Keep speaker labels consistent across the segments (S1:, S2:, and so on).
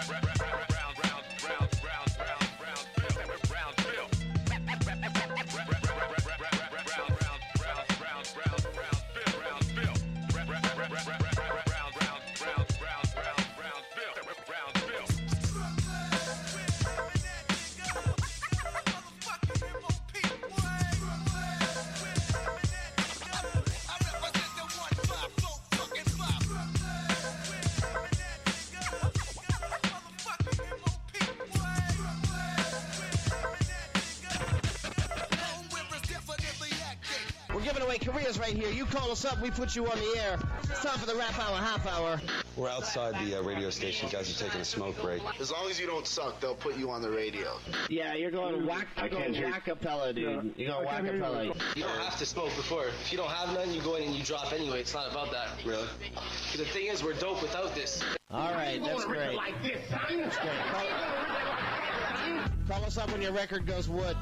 S1: Careers right here. You call us up, we put you on the air. It's time for the rap hour, half hour.
S2: We're outside the radio station. Guys are taking a smoke break.
S3: As long as you don't suck, they'll put you on the radio.
S1: Yeah, you're going whack-a-pella, dude. You're going whack-a-pella.
S4: You don't have to smoke before. If you don't have none, you go in and you drop anyway. It's not about that.
S2: Really?
S4: The thing is, we're dope without this.
S1: All right, that's great. That's great. Call us up when your record goes wood.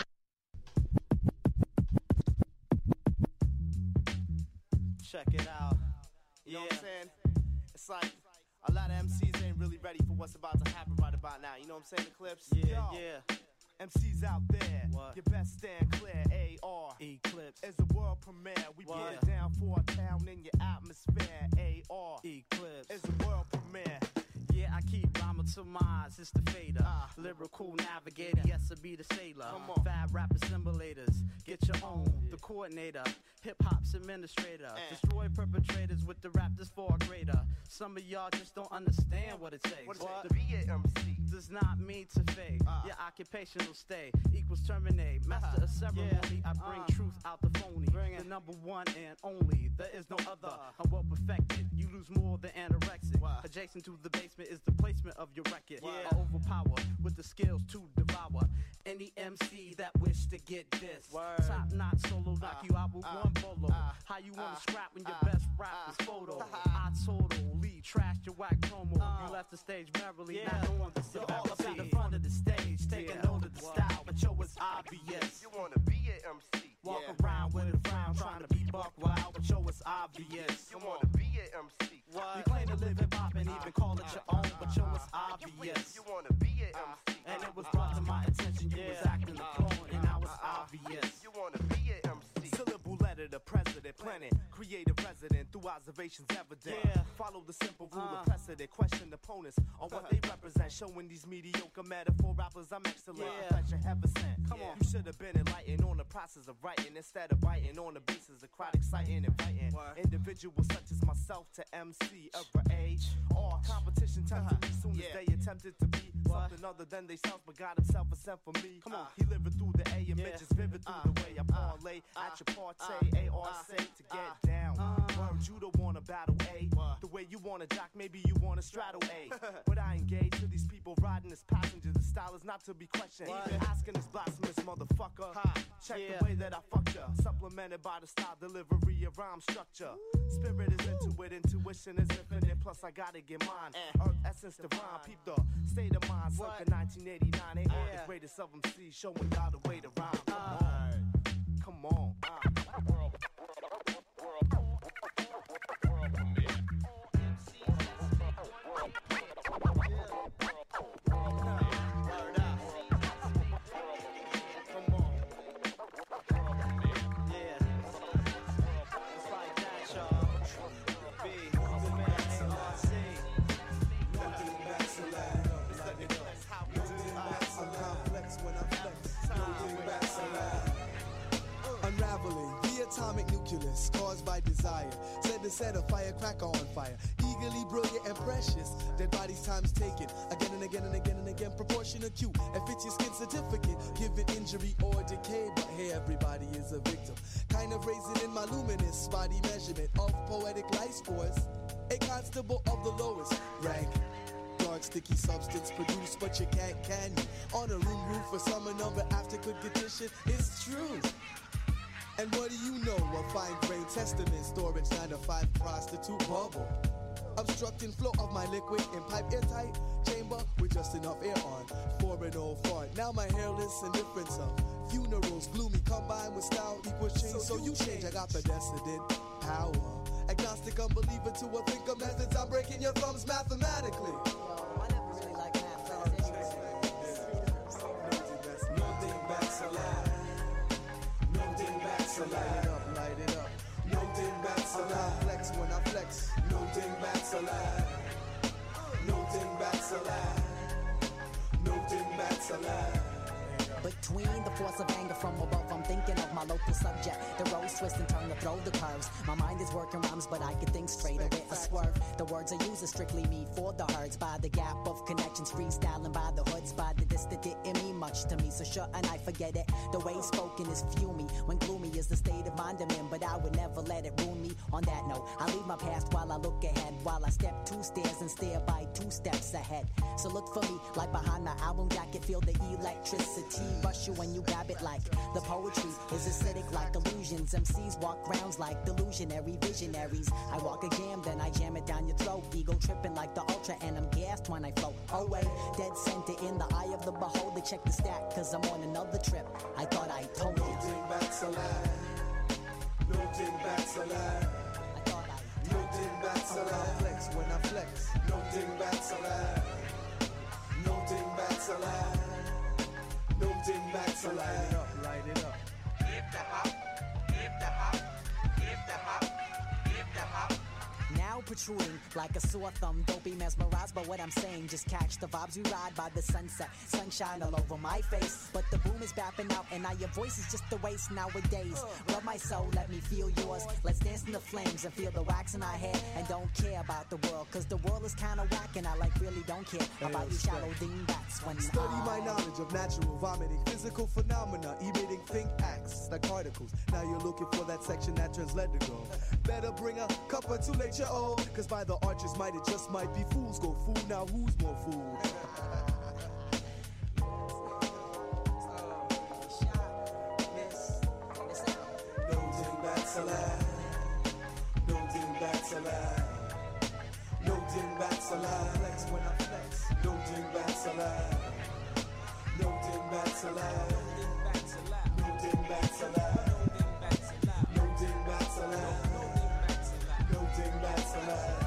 S5: Check it out. You know what I'm saying? It's like a lot of MCs ain't really ready for what's about to happen right about now. You know what I'm saying, Eclipse? Yeah. MCs out there, what? Your best stand clear. AR Eclipse is a world premiere. We put it down for a town in your atmosphere. AR Eclipse is a world premiere. Yeah, I keep rhyming to mines, it's the fader. Lyrical navigator, yes, I be the sailor. Fab rap assimilators, get your own. The coordinator, hip-hop's administrator. Destroy perpetrators with the rap that's far greater. Some of y'all just don't understand what it takes. What to be an MC does not mean to fake. Your occupational stay equals terminate. Master of ceremony, I bring truth out the phony. The number one and only, there is no other. I'm well perfected, you lose more than anorexic. Adjacent to the basement is the placement of your record. I overpower with the skills to devour any MC that wish to get this. Top notch solo, knock you out with one bolo. How you wanna scrap when your best rap is photo? I totally trashed your whack promo. You left the stage merrily, not knowing the setup. Up at the front of the stage, taking note of the style, but yo, it's obvious.
S6: You wanna be an MC?
S5: Walk around with a frown, trying to be buck wild, but yo, it's obvious.
S6: You wanna be an MC?
S5: You claim to live hip hop and even call it your own, but yo, it's obvious.
S6: You wanna be an MC?
S5: And it was brought to my attention you was acting a clone, and now it's obvious.
S6: You wanna be an MC?
S5: Syllable letter to president, planet, creative resident through observations evident. Follow the simple rule of precedent, question opponents on what they represent, showing these mediocre metaphor rappers I'm excellent. Profession heaven sent. Come on, you should have been enlightened on the process of writing instead of biting on the basis of crowd exciting, inviting individuals such as myself to MC of age. All competition tempted me soon as they attempted to be something other than they self, but God himself was sent for me. Come on, he living through the A images, vivid through the way I parlay at your party. AR say to get down. Word, you don't wanna battle A. The way you wanna jock, maybe you wanna straddle A. But I engage to these people riding as passengers. The style is not to be questioned. Even asking this blasphemous motherfucker. Check the way that I fucked ya. Supplemented by the style, delivery, of rhyme structure. Spirit is into it, intuition is infinite. Plus I gotta get mine. Earth essence divine. Peep the state of mind. Circa 1989. They are the greatest of MCs, showing y'all the way to rhyme. Come on.
S7: Unraveling the atomic nucleus caused by desire. Said to set a firecracker on fire. Eagerly brilliant and precious. Dead bodies times taken again and again and again and again. Proportion acute and fits your skin certificate. Given injury or decay, but hey, everybody is a victim. Kind of raising in my luminous body measurement of poetic life force. A constable of the lowest rank. Dark sticky substance produced, but you can't, can you? On a room roof for summer number after good condition, it's true. And what do you know? A fine grain testament, storage 9 to 5 prostitute bubble. Obstructing flow of my liquid in pipe airtight chamber with just enough air on. For an old fart. Now my hairless indifference of funerals, gloomy combined with style equals change. So you change, I got the decedent power. Agnostic unbeliever to a thinker methods. I'm breaking your thumbs mathematically.
S8: I never really
S7: alive.
S8: Between the force of anger from above, I'm thinking of my local subject. The roads twist and turn to throw the curves. My mind is working rhymes, but I can think straight away a swerve. The words I use are strictly me for the herds. By the gap of connections, freestyling by the hoods. By the distant didn't mean much to me, so sure and I forget it. The way spoken is fumy, when gloomy is the state of mind I'm in. But I would never let it ruin me. On that note, I leave my past while I look ahead. While I step 2 stairs and stare by 2 steps ahead. So look for me, like behind my album jacket. Feel the electricity rush you when you grab it. Like the poetry is acidic like illusions. MCs walk rounds like delusionary visionaries. I walk a jam, then I jam it down your throat. Ego tripping like the ultra, and I'm gassed when I float away. Dead center in the eye of the beholder. Check the stack, cause I'm on another trip. I thought I told you.
S7: No thing back's alive. No thing back's alive.
S8: I thought I
S7: No thing back's alive. Flex when I flex. No thing back's alive. No thing back's alive. No thing back's alive. Light it up.
S6: Give the hop, give the hop, give the hop, give the hop.
S8: now protruding like a sore thumb. Don't be mesmerized by what I'm saying. Just catch the vibes. We ride by the sunset. Sunshine all over my face. But the boom is bapping out, and now your voice is just a waste nowadays. Rub my soul, let me feel yours. Let's dance in the flames and feel the wax in our hair. And don't care about the world, cause the world is kinda whack. And I really don't care about you shallow dingbats. When
S7: Study my knowledge of natural vomiting, physical phenomena, emitting think acts like particles. Now you're looking for that section that turns lead to gold. Better bring a cup or two later, oh, cause by the arches might, it just might be fools go fool. Now who's more fool? No dingbats alive. No dingbats alive. No dingbats alive. Flex when I flex. No dingbats alive. No dingbats alive. No dingbats alive. No dingbats alive. No dingbats alive.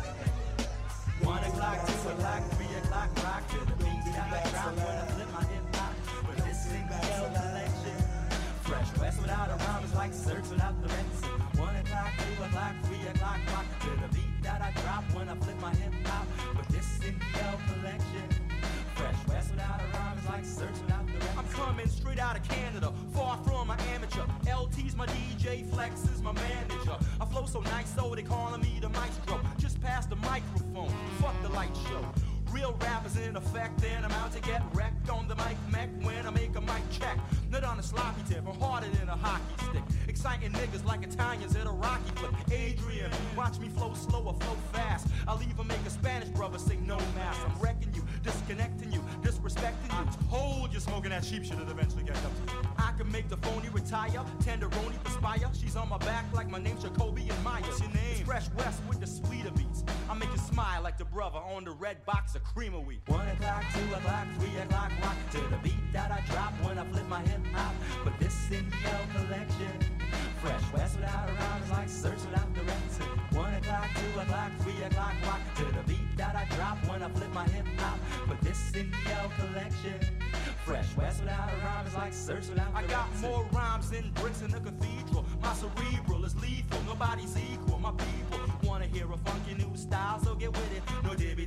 S9: 1 o'clock, 2 o'clock, 3 o'clock, rock to the beat that I drop when I flip my hip hop. But this single collection, fresh west without a rhyme is like search without the rents. 1 o'clock, 2 o'clock, 3 o'clock, rock to the beat that I drop when I flip my hip hop. But this single collection, fresh west without a rhyme is like search without the rents. I'm coming straight out of Canada, far from my amateur. LT's my DJ, Flex is my manager. I flow so nice, so they calling me the maestro. Just pass the microphone, fuck the light show. Real rappers in effect, and I'm out to get wrecked on the mic mech when I make a mic check. Not on a sloppy tip, I'm harder than a hockey stick. Exciting niggas like Italians at a Rocky flip. Adrian, watch me flow slow or flow fast. I'll even make a Spanish brother say no mass. I'm wrecking you, disconnecting you, disrespecting you. I told you smoking that cheap shit would eventually get up to you. I can make the phony retire, tenderoni perspire. She's on my back like my name's Jacoby and Maya. What's your name? It's Fresh West with the sweeter beats. I make you smile like the brother on the red box of cream of wheat. 1 o'clock, 2 o'clock, 3 o'clock, rock to the beat that I drop when I flip my hip hop. But this single collection, fresh west without a rhyme is like search without the rents. 1 o'clock, 2 o'clock, 3 o'clock, rock to the beat that I drop when I flip my hip hop. But this single collection, fresh west without a rhyme is like search without the rents. I got more rhymes than bricks in a cathedral. My cerebral is lethal, nobody's equal. My people wanna hear a funky new style, so get with it. No dibby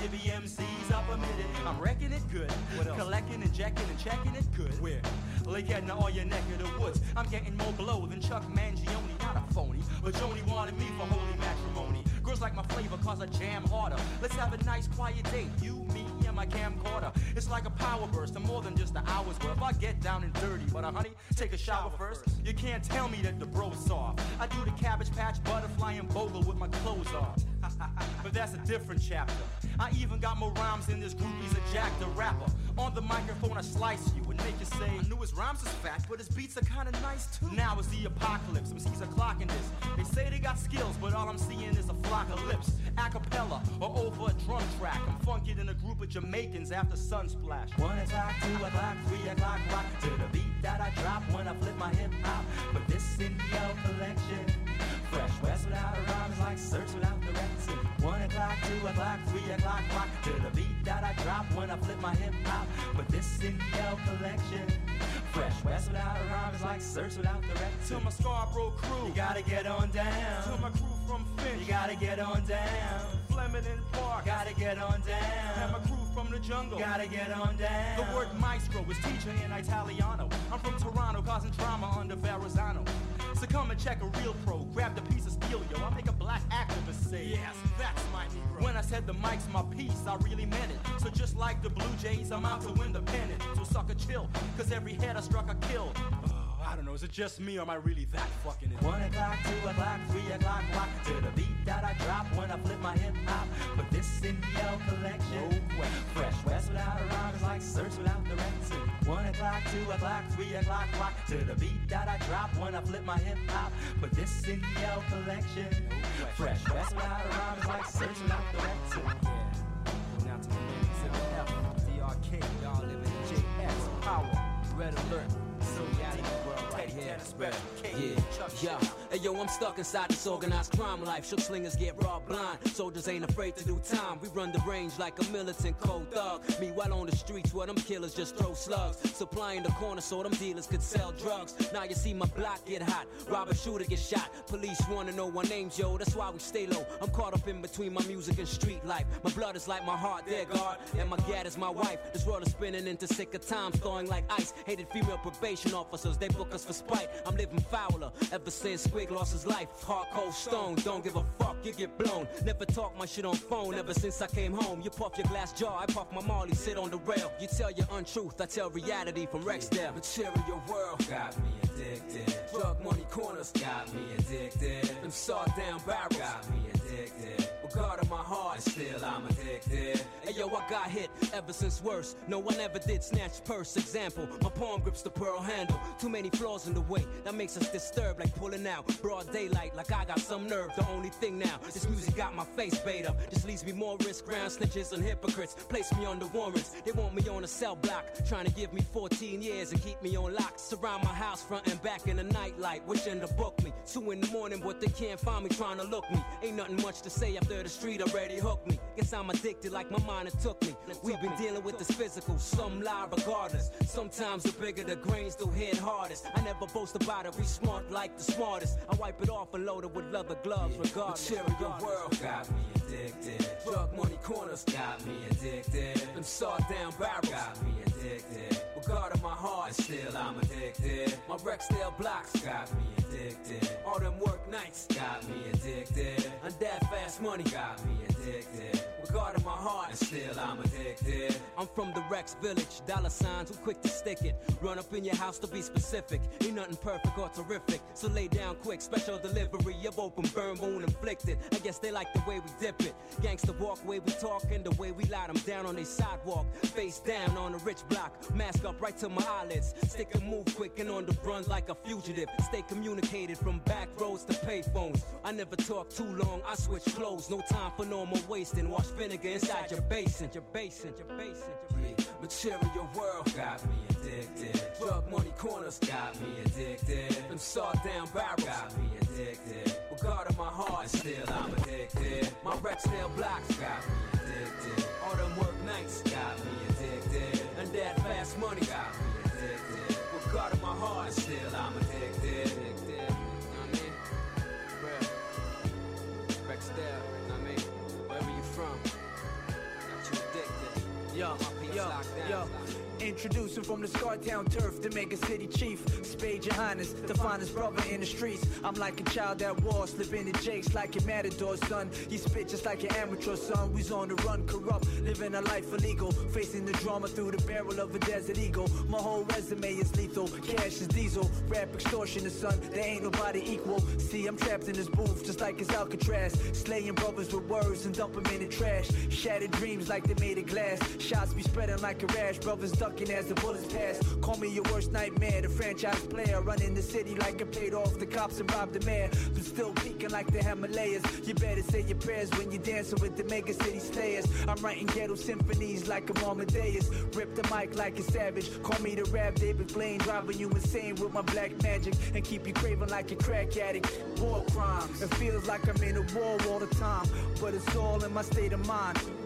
S9: MCs up a minute. I'm wrecking it good, collecting, injecting, and checking it good. Where? Lake Edna or your neck of the woods. I'm getting more blow than Chuck Mangione, not a phony. But Joni wanted me for holy matrimony. Girls like my flavor cause I jam harder. Let's have a nice quiet date, you, me, and my camcorder. It's like a power burst, I'm more than just an hour's worth. I get down and dirty, but honey, take a shower first. You can't tell me that the bro's soft. I do the Cabbage Patch, butterfly, and bogle with my clothes off. But that's a different chapter. I even got more rhymes in this group, he's a Jack the Rapper. On the microphone I slice you and make you say, I knew his rhymes is fat, but his beats are kinda nice too. Now it's the apocalypse, MCs are clocking this. They say they got skills, but all I'm seeing is a flock of lips. Acapella or over a drum track. I'm funky in a group of Jamaicans after Sunsplash. 1 o'clock, 2 o'clock, 3 o'clock, rock to the beat that I drop when I flip my hip hop. But this single collection, fresh west without a rhyme is like search without the rents. 1 o'clock, 2 o'clock, 3 o'clock, rock to the beat that I drop when I flip my hip hop. But this single collection, fresh west without a rhyme is like search without the rents. To my Scarborough crew, you gotta get on down. To my crew from Finch, you gotta get on down. Fleming and Park, gotta get on down. And my crew from the jungle, jungle. Gotta get on down. The word maestro is teacher in Italiano. I'm from Toronto, causing drama under Verrazano. So come and check a real pro. Grab the piece of steel, yo. I make a black activist say, yes, that's my Negro. When I said the mic's my piece, I really meant it. So just like the Blue Jays, I'm out to win the pennant. So sucker chill, cause every head I struck I killed. I don't know, is it just me or am I really that fucking in? 1 o'clock, 2 o'clock, 3 o'clock, rock to the beat that I drop when I flip my hip hop. Put this in the L collection. Fresh West without a rhyme is like search without direction. 1 o'clock, 2 o'clock, 3 o'clock, rock to the beat that I drop when I flip my hip hop. Put this in the L collection. Fresh West without a rhyme is like search without direction. Yeah. Now to the ladies in the F, DRK, y'all live in JX, power, red alert. So yeah, hey yo, I'm stuck inside this organized crime life. Shook slingers get robbed blind. Soldiers ain't afraid to do time. We run the range like a militant cold thug. Meanwhile on the streets where them killers just throw slugs. Supplying the corner so them dealers could sell drugs. Now you see my block get hot. Robber shooter get shot. Police wanna know our names, yo. That's why we stay low. I'm caught up in between my music and street life. My blood is like my heart, dear God. And my gat is my wife. This world is spinning into sicker times, thawing like ice. Hated female probation officers, they book us for spite. I'm living fouler ever since Squig lost his life. Hard cold stone, don't give a fuck, you get blown. Never talk my shit on phone ever since I came home. You puff your glass jar, I puff my Molly, sit on the rail. You tell your untruth, I tell reality from Rexdale. Material world got me addicted. Drug money corners got me addicted. Them sawed down barrels got me addicted. God of my heart, still I'm addicted. Hey yo, I got hit ever since worse. No one ever did snatch purse. Example, my palm grips the pearl handle. Too many flaws in the way that makes us disturbed, like pulling out broad daylight, like I got some nerve. The only thing now, this music got my face bait up. Just leaves me more risk, ground snitches and hypocrites. Place me under warrants. They want me on a cell block, trying to give me 14 years and keep me on lock. Surround my house front and back in the nightlight, wishing to book me. 2 in the morning, but they can't find me, trying to look me. Ain't nothing much to say after the street already hooked me. Guess I'm addicted like my mind it took me. We've been dealing with this physical, some lie regardless. Sometimes the bigger the grains, they'll hit hardest. I never boast about it, we smart like the smartest. I wipe it off and load it with leather gloves regardless. Material world got me addicted. Drug money corners got me addicted. Them sawed down barrels got me addicted. With God in my heart, still I'm addicted. My Rexdale blocks got me addicted. All them work nights got me addicted. And that fast money got me addicted. With God in my heart, still I'm addicted. I'm from the Rex Village, dollar signs, who quick to stick it. Run up in your house to be specific. Ain't nothing perfect or terrific, so lay down quick. Special delivery of open burn wound inflicted. I guess they like the way we dip it. Gangsta walk, way we talk, and the way we lie them down on they sidewalk. Face down on a rich block, mask up right to my eyelids. Stick and move quick and on the run like a fugitive. Stay communicated from back roads to payphones. I never talk too long, I switch clothes. No time for no more wasting. Wash vinegar inside your basin. Your basin, your basin, your basin. Material world got me addicted. Drug money corners got me addicted. Them sawed down barrels got me addicted. With God in my heart, still I'm addicted. My Rexdale blocks got me addicted. All them work nights got me addicted. And that fast money got me addicted. With God in my heart, still I'm addicted. You know what I mean? Real. Rexdale, you know what I mean? Wherever you from, got you addicted.
S10: Yo. Introducing from the Scartown turf, the mega city chief. Spade your highness, the finest brother in the streets. I'm like a child at war, slipping in jakes like a matador, son. You spit just like an amateur, son. We's on the run, corrupt, living a life illegal. Facing the drama through the barrel of a desert eagle. My whole resume is lethal, cash is diesel. Rap extortion, son, there ain't nobody equal. See, I'm trapped in this booth, just like it's Alcatraz. Slaying brothers with words and dump them in the trash. Shattered dreams like they made of glass. Shots be spreading like a rash, brothers ducking as the bullets pass. Call me your worst nightmare, the franchise player. Running the city like I paid off the cops and robbed the mayor. But still peaking like the Himalayas. You better say your prayers when you're dancing with the mega city slayers. I'm writing ghetto symphonies like I'm Amadeus. Rip the mic like a savage. Call me the rap David Blaine, driving you insane with my black magic. And keep you craving like a crack addict. War crimes, it feels like I'm in a war all the time. But it's all in my state of mind.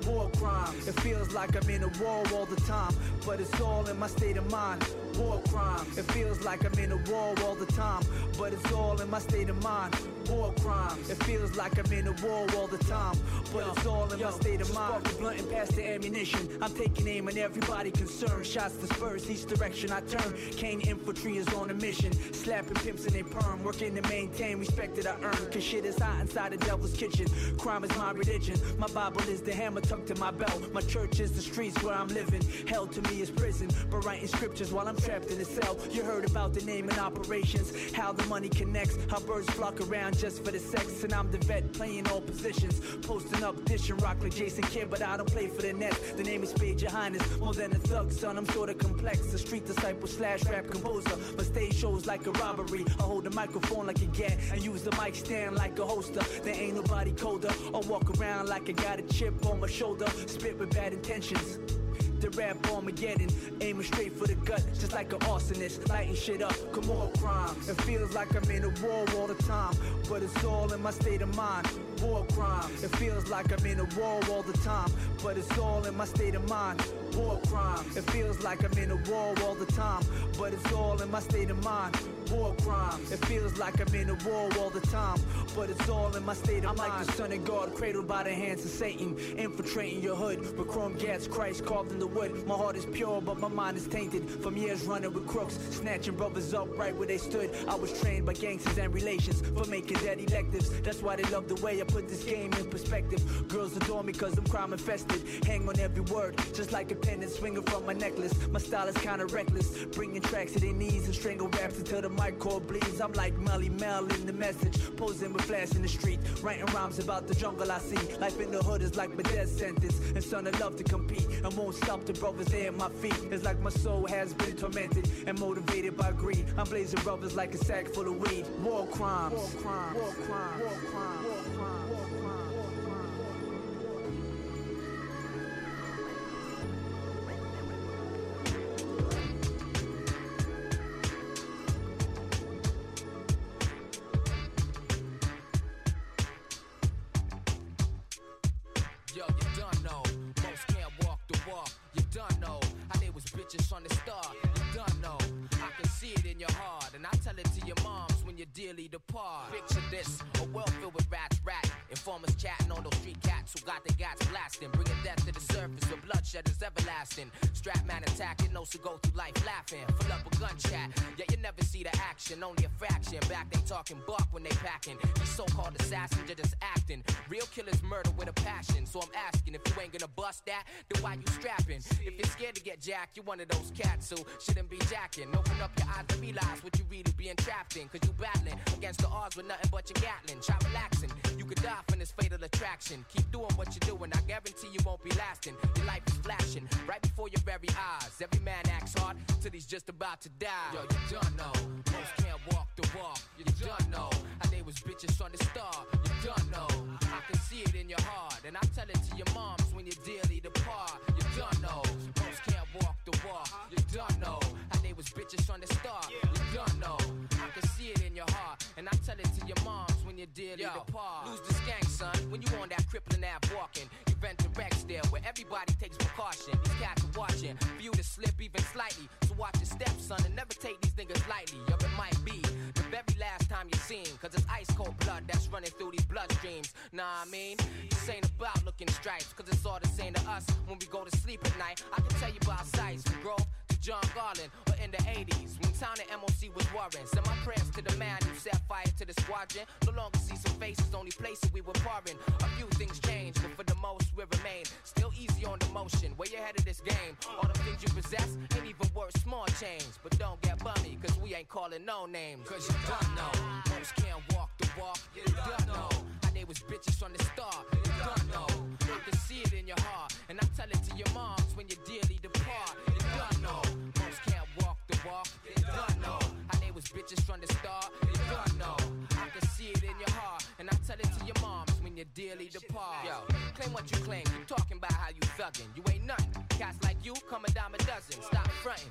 S10: war crimes. It feels like I'm in a war all the time, but it's all in my state of mind. War crimes. It feels like I'm in a war all the time, but it's all in my state of mind. War crimes. It feels like I'm in a war all the time, but it's all in my state of mind. Spark the blunt and pass the ammunition. I'm taking aim on everybody concerned. Shots dispersed each direction I turn. Kane infantry is on a mission, slapping pimps in their perm, working to maintain respect that I earn. Cause shit is hot inside the devil's kitchen. Crime is my religion. My Bible is the hammer tucked in my belt. My church is the streets where I'm living. Hell to me is prison, but writing scriptures while I'm trapped in a cell. You heard about the name and operations, how the money connects, how birds flock around just for the sex. And I'm the vet playing all positions, posting up, dishing rock like Jason Kidd, but I don't play for the Nets. The name is Spade Your Highness, more than a thug, son. I'm sorta complex, a street disciple / rap composer. But stage shows like a robbery. I hold the microphone like a gat and use the mic stand like a holster. There ain't nobody colder. I walk around like I got a chip on my shoulder, spit with bad intentions. The rap Armageddon, aiming straight for the gut, just like an arsonist, lighting shit up. Come on, crime. It feels like I'm in a war all the time, but it's all in my state of mind. War crime. It feels like I'm in a war all the time, but it's all in my state of mind. War crime. It feels like I'm in a war all the time, but it's all in my state of mind. War crime. It feels like I'm in a war all the time, but it's all in my state of mind. I'm like the son of God, cradled by the hands of Satan, infiltrating your hood with chrome gats, Christ carved in the wood. My heart is pure, but my mind is tainted from years running with crooks, snatching brothers up right where they stood. I was trained by gangsters and relations for making dead electives. That's why they love the way I put this game in perspective. Girls adore me cause I'm crime infested, hang on every word, just like a pendant swinging from my necklace. My style is kinda reckless, bringing tracks to their knees and strangle raps until the mic cord bleeds. I'm like Melly Mel in the message, posing with flash in the street, writing rhymes about the jungle I see. Life in the hood is like my death sentence, and son, I love to compete. I won't stop the brothers there at my feet. It's like my soul has been tormented and motivated by greed. I'm blazing brothers like a sack full of weed. War crimes. War crimes. War crimes. War crimes. War crimes. War crimes.
S11: Yo, you done know, most can't walk the walk. You done know, how they was bitches on the start. You done know, I can see it in your heart, and I tell it to your moms when you dearly depart. Picture this, a world filled with rats, informers chatting on those street cats who got their gats blasting, bringing death to the surface, the bloodshed is everlasting. Strap man attacking, knows to go through life laughing, full up a gun chat, yet you never see the action, only a fraction. Back they talking buck when they packing. These so-called assassins are just acting. Real killers murder with a passion. So I'm asking, if you ain't gonna bust that, then why you strapping? If you're scared to get jacked, you're one of those cats who shouldn't be jacking. Open up your eyes and realize what you really being trapped in, cause you battling against the odds with nothing but your Gatling. Try relaxing, you could die from this fatal attraction. Keep doing what you're doing, I guarantee you won't be lasting. Your life is flashing right before your very eyes. Every man acts hard till he's just about to die. Yo, you done know, most can't walk the walk. You done know, how they was bitches on the start. You done know, I can see it in your heart, and I tell it to your moms when you dearly depart. You done know, most can't walk the walk. You done know, how they was bitches on the start. You done know, I can see it in your heart, and I tell it to your moms when you dearly depart. Lose the skank, son, when you on that crippling app walking. You vent direct there where everybody takes precaution. These cats are watching, for you to slip even slightly. So watch your steps, son, and never take these niggas lightly. Yo, it might be the very last time you see him, cause it's ice cold blood that's running through these bloodstreams. Nah, I mean, this ain't about looking stripes, cause it's all the same to us when we go to sleep at night. I can tell you about sights from Grove to John Garland, or in the 80s, when town and MOC was warring. Send my prayers to the man who set fire to the squadron. No longer see some faces, only places we were pouring. A few things changed, but for the most we remain still easy on the motion. Way ahead of this game, all the things you possess ain't even worth small change. But don't get bummy, cause we ain't calling no names. Cause you done know, most can't walk the walk. You done know, how they was bitches on the start. You done know, I can see it in your heart, and I tell it to your moms when you dearly depart. You done know, most can't walk the walk. You done know, how they was bitches from the start. You done know, I can see it in your heart, and I tell it to your moms when you dearly depart. Yo, claim what you claim, keep talking about how you thuggin'. You ain't nothing, cats like you come a dime a dozen. Stop frontin',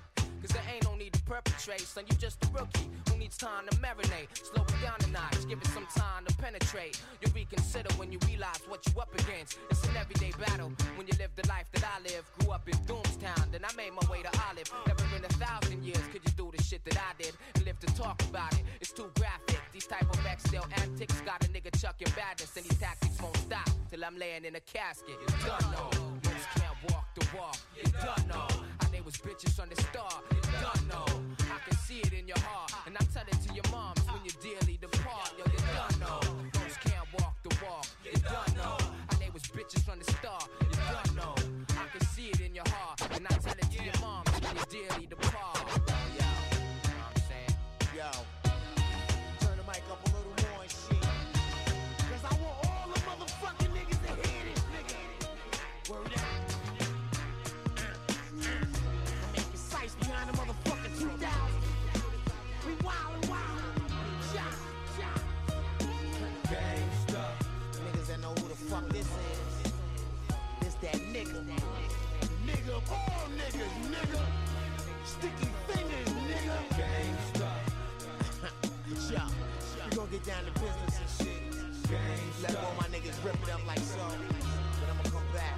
S11: Cause there ain't no need to perpetrate, son, you just a rookie who needs time to marinate. Slow it down a notch, give it some time to penetrate. You'll reconsider when you realize what you up against. It's an everyday battle when you live the life that I live. Grew up in Doomstown, then I made my way to Olive. Never in 1,000 years could you do the shit that I did and live to talk about it. It's too graphic, these type of X-Style antics got a nigga chucking badness, and these tactics won't stop till I'm laying in a casket. You done know, most can't walk the walk. You done know, how they was bitches on the star. You done know, I can see it in your heart, and I tell it to your moms when you dearly depart. Yo, you done know, most can't walk the walk. You done know, how they was bitches on the star. You done know, I can see it in your heart, and I tell it to your moms when you dearly depart. Yo, you know what I'm saying?
S5: Yo, turn the mic up a little more and shit. Cause I want all the motherfucking niggas to hear this, nigga. Word up. I'm precise behind the motherfucking 2000. We wildin', wildin'. Shot, shot. Gangsta. Niggas that know who the fuck this is. This that nigga. Nigga of all niggas, nigga. Sticky fingers, nigga. Gangsta. Yo, we gon' get down to business and shit. Let all my niggas rip it up like so. Then I'ma come back.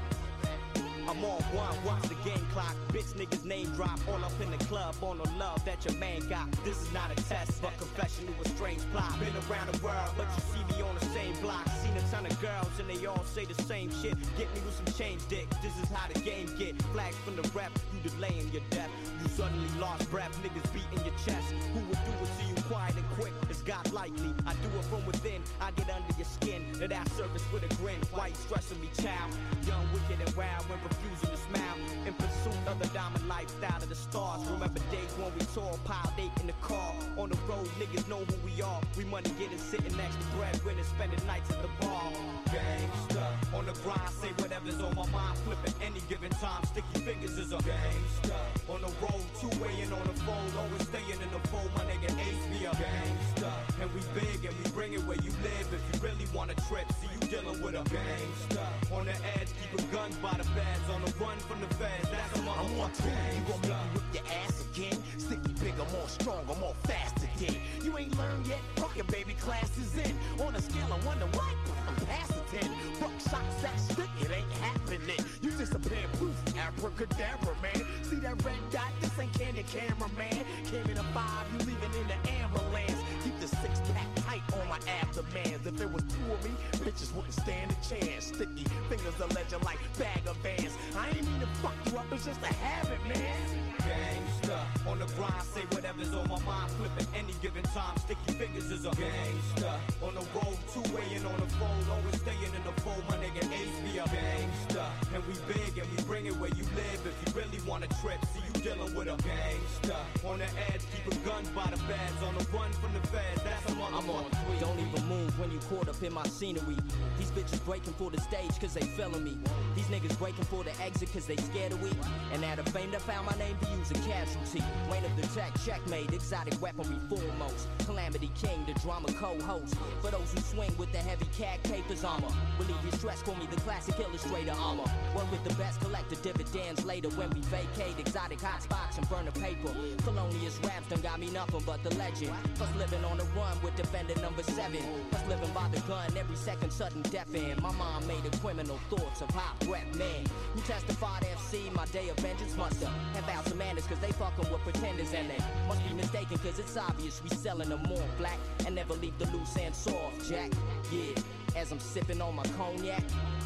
S12: I'm on one, watch the game clock. Bitch niggas name drop all up in the club on the love that your man got. This is not a test, but confession to a strange plot. Been around the world, but you see me on the same block. Seen a ton of girls and they all say the same shit. Get me with some change, dick. This is how the game get. Flags from the rep, you delaying your death. You suddenly lost breath, niggas beating your chest. Who would do it to you quiet and quick? It's God likely. I do it from within. I get under your skin. Now that surface with a grin. Why you stressing me, child? Young, wicked, and wild when refusing to smile. In pursuit of the diamond lifestyle of the stars. Remember days when we tore piled 8 in the car. On the road, niggas know who we are. We money getting sitting next to breadwinners, spending nights at the bar. Gangsta. On the grind, say whatever's on my mind. Flipping any given time. Sticky fingers is a gangsta. On the road, two-way and on the phone. Always staying in the fold, my nigga Ace be a gangsta. And we big and we bring it where you live. If you really want a trip, see you dealing with a gangsta. On the edge, keeping guns by the beds. On the run from the feds, that's a motherfucker.
S5: You gon' make me whip your ass again? Sticky big, I'm more strong, I'm more fast again. You ain't learned yet? Fuck your baby, class is in. On a scale of 1 to what? I'm past the 10. Buckshots that stick, it ain't happening. You disappear, poof, abracadabra, man. See that red dot? This ain't candy camera, man. Came in a 5, you leaving in the ambulance. Keep the 6-pack tight on my aftermans. If it was 2 of me, bitches wouldn't stand a chance. Sticky fingers a legend like bag of bands. I ain't mean to fuck you up, it's just a habit, man.
S12: Gangsta. On the grind, say whatever's on my mind. Flipping any given time. Sticky fingers is a gangsta. On the road, two-way and on the phone. Always staying in the fold, my nigga Ace be a gangsta. And we big and we bring it where you live. If you really want a trip, see you dealing with a gangsta. On the edge, keeping guns by the beds. On the run from the feds, that's a motherfucker. I'm on tweet. Don't even move when you caught up in my scenery. These bitches breaking for the stage cause they feeling me. These niggas breaking for the exit cause they scared of we. And out of fame, they found my name to use a casualty. Reign of the tech, checkmate, exotic weaponry foremost. Calamity King, the drama co-host. For those who swing with the heavy cat capers armor. Relieve your stress, call me the classic illustrator armor. Work with the best, collect the dividends later when we vacate exotic hot spots and burn the paper. Felonious raps done got me nothing but the legend. Plus living on the run with defender number 7. Plus living by the gun, every second sudden death end. My mom made a criminal thoughts of hot breath man. Who testified FC, my day of vengeance must have out some manners cause they fucking with pretenders and they must be mistaken cause it's obvious we selling them more black and never leave the loose end soft, Jack. Yeah, as I'm sipping on my cognac,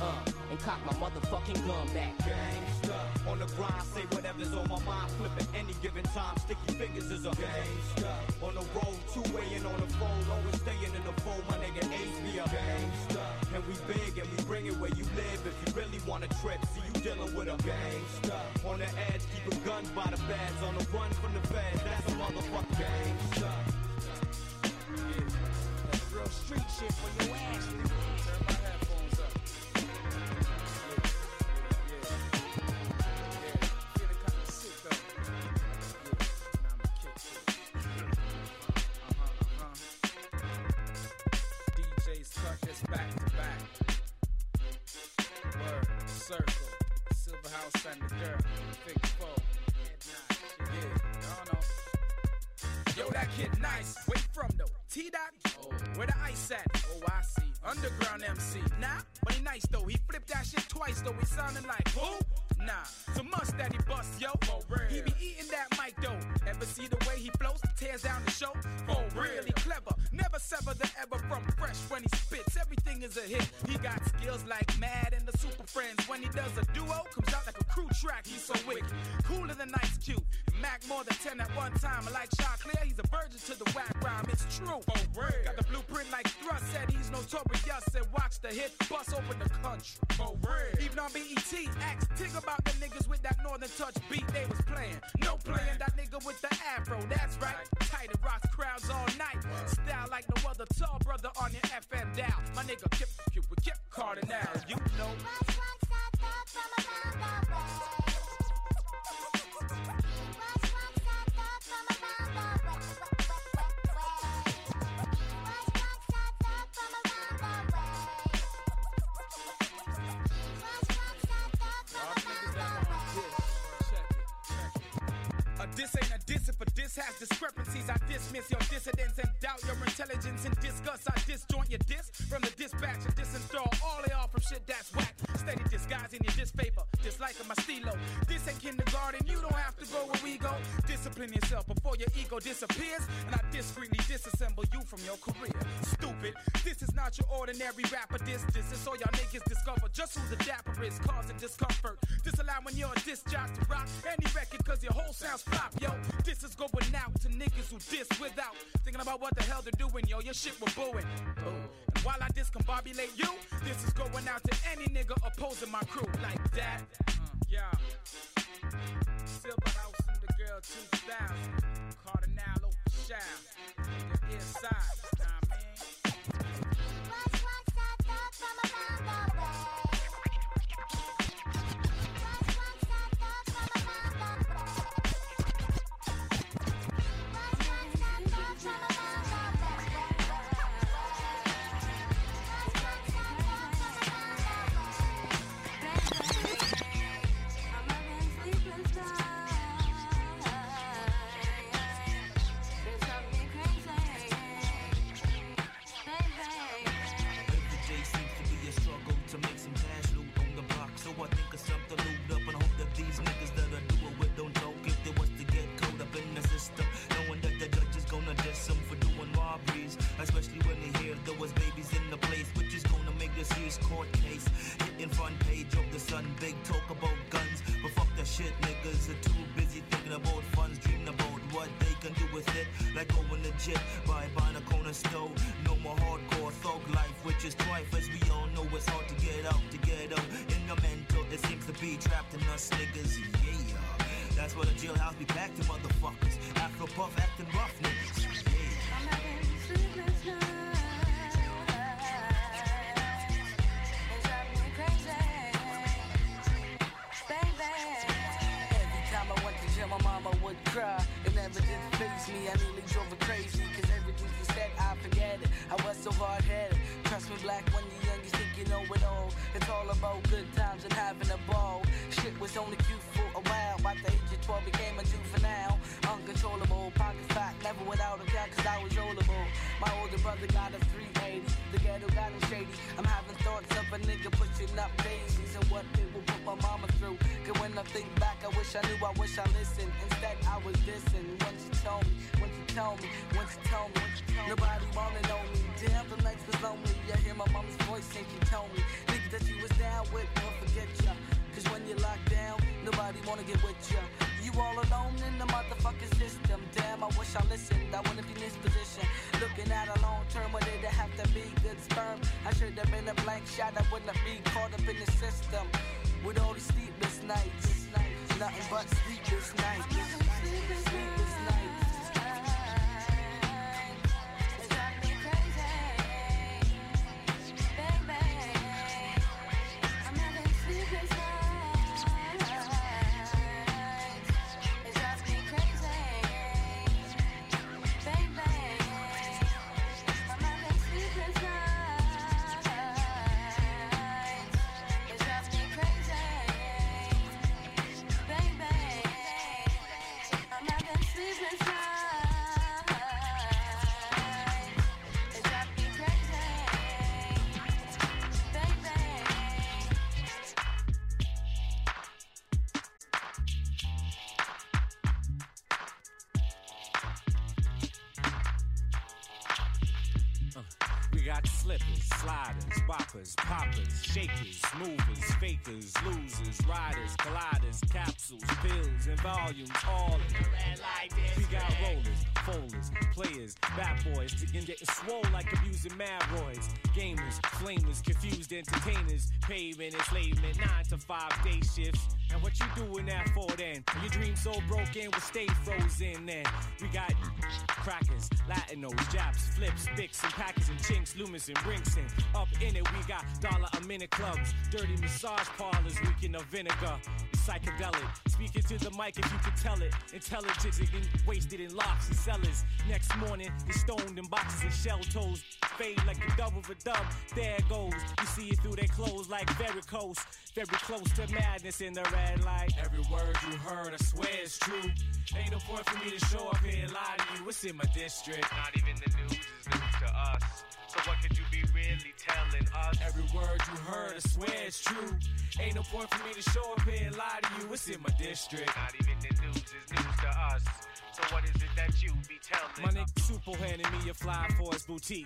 S12: and cock my motherfucking gun back. Gangsta, on the grind, say whatever's on my mind, flipping any given time, sticky fingers is a gangsta. On the road, two-way and on the phone, always staying in the fold, my nigga Ace be a gangsta. And we big and we bring it where you live, if you really want a trip, see you dealing with a gangsta. On the edge, keeping guns by the beds, on the run from the feds, that's a motherfucking gangsta.
S5: Yeah, that's real street shit for your ass. Turn my headphones up. Yeah. Feeling kinda sick though. Yeah, now I'ma kick it. DJs cut this back to back. Word, circle, Silver House and the girl, Figure 4. Yeah,
S13: that kid nice. Where you from though? T-Dot? Oh. Where the ice at? Oh, I see. Underground MC. Nah, but he nice though. He flipped that shit twice though. He sounding like who? Nah, it's a must that he bust, yo. Oh, real. He be eating that mic though. Ever see the way he flows? Tears down the show. Oh, really clever. Never sever the ever from fresh when he spits. Everything is a hit. He got skills like Mad and the Super Friends. When he does a duo, comes out like a crew track. He's so wicked. Cooler than Ice Cube. Mac more than 10 at one time. Like Shot Clear, he's a virgin to the whack rhyme. It's true. Oh, real. Got the blueprint like Thrust. Said he's notorious and watch the hit bust open the country. Oh, real. Even on BET, ask Tig about the niggas with that Northern Touch beat they was playing. No playing that nigga with the afro. That's right. Tight and rocks crowds all night. Style like no other tall brother on your FM dial. My nigga Kip Cardinal. You know. This ain't a diss if a diss has discrepancies. I dismiss your dissidence and doubt your intelligence. In disgust, I disjoint your diss from the dispatch and disinstall all they all from shit that's whack. Steady disguising your disfavor, disliking my stilo. This ain't kindergarten, you don't have to go where we go. Discipline yourself before your ego disappears, and I discreetly disassemble you from your career. Stupid, this is not your ordinary rapper. This is so y'all niggas discover just who the dapper is, causing discomfort. Disallowing your disc jock to rock any record cause your whole sound's flop. Yo, this is going out to niggas who diss without thinking about what the hell they're doing, yo. Your shit was booing. And while I discombobulate you, this is going out to any nigga opposing my crew. Like that. Yeah. Silver House and the Girl 2000. Cardinal O'Shell. The inside. Nah, man.
S9: Especially when they hear there was babies in the place, which is gonna make the serious court case. Hitting front page of the Sun, big talk about guns, but fuck that shit, niggas are too busy thinking about funds, dreaming about what they can do with it. Like going legit, buying a corner store. No more hardcore thug life, which is strife, as we all know it's hard to get out. In the mental, it seems to be trapped in us niggas, yeah. That's why the jailhouse be packed to motherfuckers. Afro Puff acting rough niggas, yeah.
S14: I'm having sleepless nights. It's driving me crazy, baby.
S15: Every time I went to gym, my mama would cry. It never did face me, I nearly drove her crazy. Cause everything she said, I forget it. I was so hard-headed. Trust me, black, when you're young, you think you know it all. It's all about good times and having a ball. Shit was only cute for a while. By the age of 12, became a juvenile. Uncontrollable, pocket fat, never without a cat, cause I was rollable. My older brother got a 380. The ghetto got him shady. I'm having thoughts of a nigga pushing up daisies and what it will put my mama through. Cause when I think back, I wish I knew, I wish I listened. Instead, I was dissing. When she told me, nobody wanna know me. Damn, the nights was lonely. I hear my mama's voice and she told me, nigga that you was down with, won't forget ya. Cause when you're locked down, nobody wanna get with ya. You all alone in the motherfucking system. Damn, I wish I listened. I wouldn't be in this position. Looking at a long term, but it'd have to be good sperm. I should have been a blank shot. I wouldn't be caught up in the system. With all these sleepless nights, nothing but sleepless nights. Sleepless nights.
S16: got slippers, sliders, boppers, poppers, shakers, movers, fakers, losers, riders, colliders, capsules, pills, and volumes, all in the red light district. We got rollers, folders, players, bad boys, begin getting swole like abusing mad roids. Gamers, flamers, confused entertainers, paving enslavement, 9 to 5 day shifts. And what you doing that for then? Your dream so broken, will stay frozen then. We got crackers, Latinos, Japs, flips, sticks, and packers, and chinks, Loomis, and Brinks, and up in it we got $1-a-minute clubs, dirty massage parlors, reeking of vinegar, psychedelic, speaking to the mic if you can tell it, intelligence again, wasted in locks and cellars. Next morning, they stoned in boxes and shell toes, fade like the dub of a dub, there it goes, you see it through their clothes like varicose, very close to madness in the red light. Every word you heard, I swear it's true. Ain't no point for me to show up here and lie to you. It's in my district. Not even the news is news to us. So what could you be really telling us? Every word you heard, I swear it's true. Ain't no point for me to show up here and lie to you. It's in my district. Not even the news is news to us. So what is it that you be telling? My nigga Super handing me a fly for his boutique,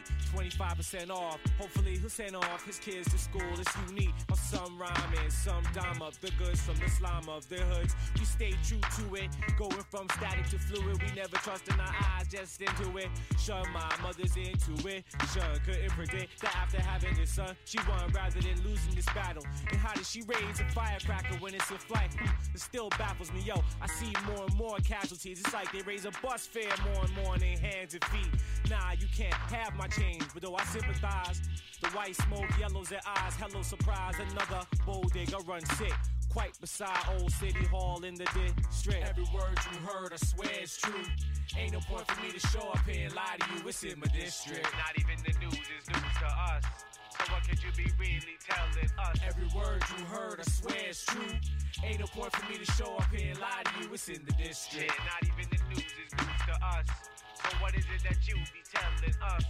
S16: 25% off. Hopefully he'll send off his kids to school. It's unique. On some rhyming, some dime up the goods from the slime of the hoods. We stay true to it, going from static to fluid. We never trust in our eyes, just into it. Shun, my mother's into it. Shun couldn't predict that after having his son, she won rather than losing this battle. And how did she raise a firecracker when it's in flight? It still baffles me, yo. I see more and more casualties. It's like they raise a bus fare more and more in their hands and feet. Nah, you can't have my change, but though I sympathize. The white smoke, yellows their eyes, hello surprise. Another bold digger run sick, quite beside Old City Hall in the district. Every word you heard, I swear it's true. Ain't no point for me to show up here and lie to you. It's in my district. Not even the news is news to us. So what could you be really telling us? Every word you heard, I swear it's true. Ain't no point for me to show up here and lie to you. It's in the district. Yeah, not even the news is news to us. So what is it that you be telling us?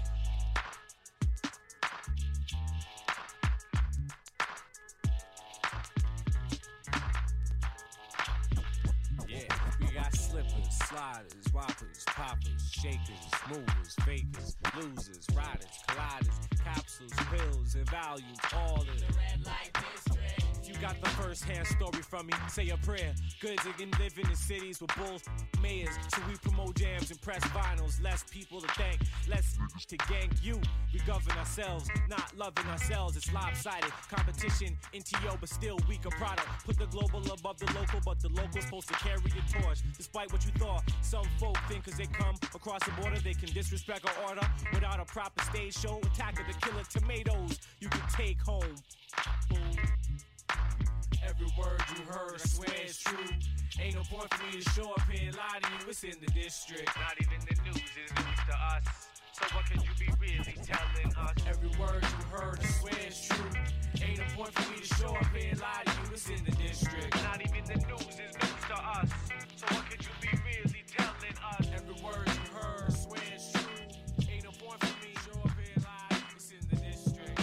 S16: Yeah, we got slippers, sliders, roppers, poppers, shakers, movers, fakers, losers, riders, colliders, capsules, pills, and volumes, all in the red light district. You got the first-hand story from me, say a prayer. Goods again living in cities with bulls, mayors. So we promote jams and press vinyls. Less people to thank, less to gang you. We govern ourselves, not loving ourselves. It's lopsided. Competition, NTO, but still weaker product. Put the global above the local, but the local's supposed to carry your torch. Despite what you thought, some folk think cause they come across the border, they can disrespect our order. Without a proper stage show, attack of the killer tomatoes you can take home. Boom. Every word you heard, I swear it's true. Ain't no point for me to show up here and lie to you. It's in the district. Not even the news is news to us. So what could you be really telling us? Every word you heard, I swear it's true. Ain't no point for me to show up here and lie to you. It's in the district. Not even the news is news to us. So what could you be really telling us? Every word you heard, I swear it's true. Ain't no point for me to show up here and lie to you. It's in the district.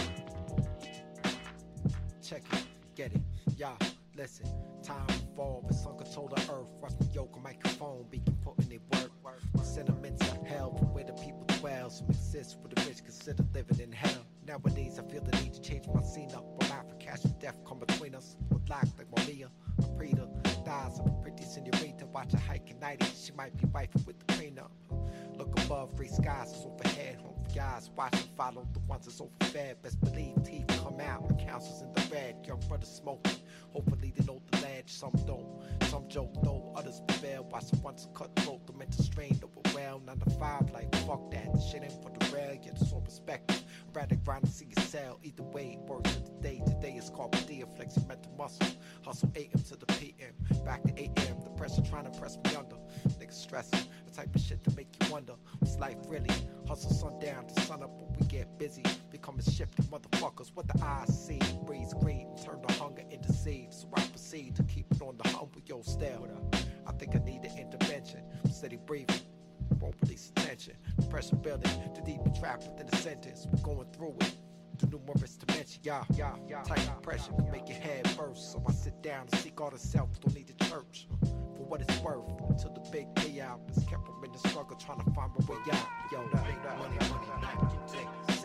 S17: Check it, get it. Yeah, listen, time evolve, it's on control of earth. Watch me yoke a microphone, begin putting it work. The sentiments of hell from where the people dwell. Some exist where the rich consider living in hell. Nowadays I feel the need to change my scene up. But life and cash and death come between us. With life like Maria, Caprita, dies of a pretty senorita. Watch her hike at night, she might be wifing with the prenup. Look above, gray skies is overhead. Home for guys, watch and follow the ones that's overfed. Best believe teeth come out, accounts is in the red. Young brothers smoking, hopefully they know the ledge. Some don't, some joke though, others prevail. Watch the ones cut throat, the mental strain overwhelmed. 9 to 5, like fuck that, the shit ain't for the rail. Yet it's all respected, rather grind and see you sell. Either way, it works in the day. Today is called Padilla, flexing mental muscle. Hustle 8 AM to the PM, back to 8 AM. The pressure trying to press me under. Niggas stressing, the type of shit to make you wonder, what's life really? Hustle sundown to sun up, but we get busy. Becoming shifty motherfuckers, what the eyes see. Breeze greed and turn the hunger into seed. So I proceed to keep it on the humble, yo, still. I think I need an intervention. Steady breathing, won't release attention. The pressure building, too deep and trapped within a sentence. We're going through it. To numerous dimensions, yeah. Type of pressure can make your head burst. So I sit down and seek all the self, don't need a church. For what it's worth, until the big payout has kept them in the struggle, trying to find my way out. Yo, that money, not say.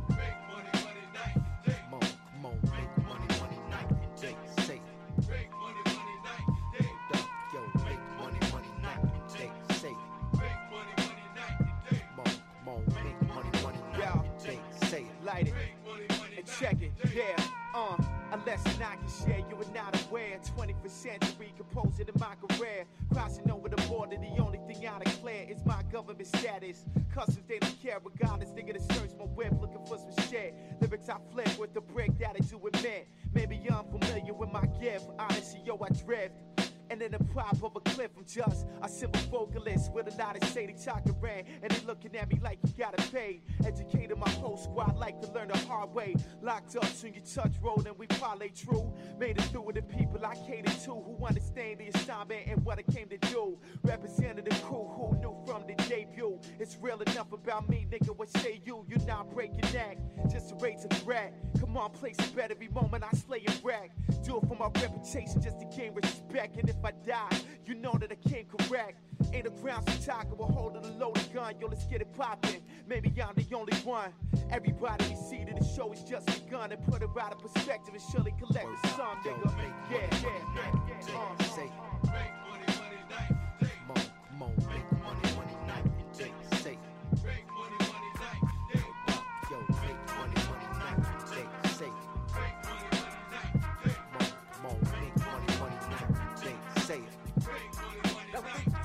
S5: Check it, yeah, a lesson I can share, you are not aware. 21st century, composing in my career. Crossing over the border, the only thing I declare is my government status. Customs, they don't care, regardless, nigga to search my whip, looking for some shit. Lyrics I flip with the brick that I do admit. Maybe I'm familiar with my gift, honestly, yo, I drift. And in the prop of a cliff, I'm just a simple vocalist with a lot of shady talking ran. And they looking at me like you gotta pay. Educated my whole squad like to learn the hard way. Locked up, soon you touch road and we parlay true. Made it through with the people I cater to, who understand the assignment and what I came to do. Represented the crew who knew from the debut. It's real enough about me, nigga, what say you? You're not breaking neck, just to raise a threat. Come on, place a bet every moment I slay and wreck. Do it for my reputation just to gain respect. And if I die, you know that I came correct. Ain't a ground so talk will hold a loaded gun. Yo, let's get it poppin'. Maybe I'm the only one. Everybody we see that the show is just begun. And put it out of perspective and surely collect the sum, nigga. Yeah.
S17: Say make money, money, night, day. Mo, make money, money, night, day. Say make money, money, night, day. Yo, make money, money, night, day. Say make money, money, night, day. Mo, make money, money, night, day. Say it. Make money, money, night, day.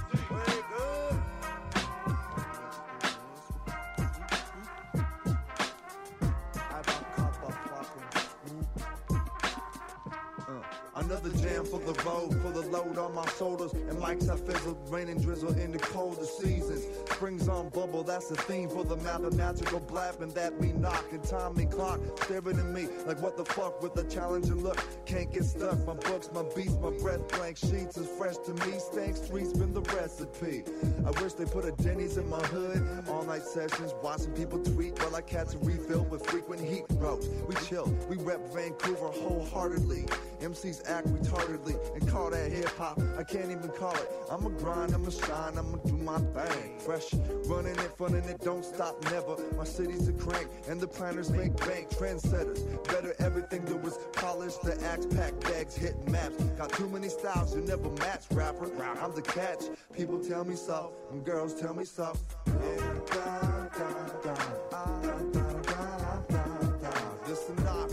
S18: Another jam for the road, for the load on my shoulders. And mics I fizzle, rain and drizzle in the colder seasons. Spring's on bubble, that's the theme for the mathematical blapping that we knock. And time and clock staring at me like what the fuck with a challenging look. Can't get stuck, my books, my beats, my breath, blank sheets is fresh to me. Stank streets been the recipe. I wish they put a Denny's in my hood. All night sessions, watching people tweet while I catch a refill with frequent heat ropes. We chill, we rep Vancouver wholeheartedly. MCs act retardedly and call that hip-hop. I can't even call it. I'ma grind, I'ma shine, I'ma do my thing. Fresh, running it, funning it, don't stop never. My city's a crank and the planners make bank. Trendsetters, better everything do is polish the acts, pack bags, hit maps. Got too many styles, you never match, rapper. I'm the catch, people tell me so, and girls tell me so. This is not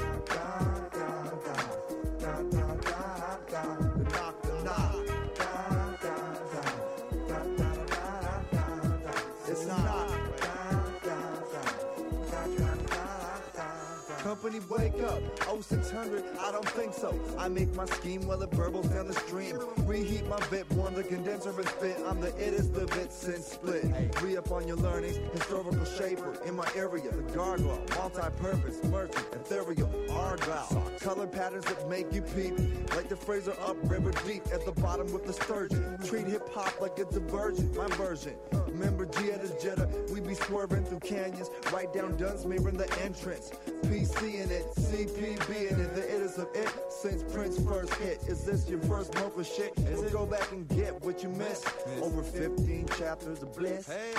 S18: company wake up, 0600, I don't think so. I make my scheme while it burbles down the stream. Reheat my bit, one the condenser and spit. I'm the it is the bit since split. Re-up on your learnings, historical shaper. In my area, the gargoyle, multi-purpose, merchant, ethereal, argyle. Color patterns that make you peep. Like the Fraser up river deep at the bottom with the sturgeon. Treat hip-hop like it's a virgin, my version. Remember Jetta Jetta, we be swerving through canyons. Right down Dunsmuir in the entrance. PC in it, CPB in it, the it is of it since Prince first hit. Is this your first month of shit? We'll go back and get what you missed. Over 15 chapters of bliss. Hey.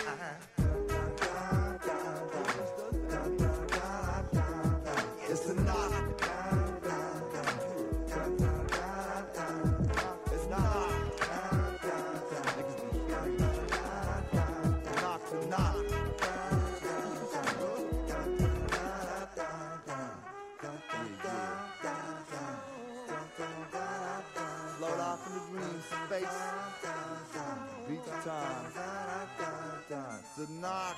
S18: It's a knock. It's not. Knock to knock. Float off in the green space. Beat the time. It's a knock.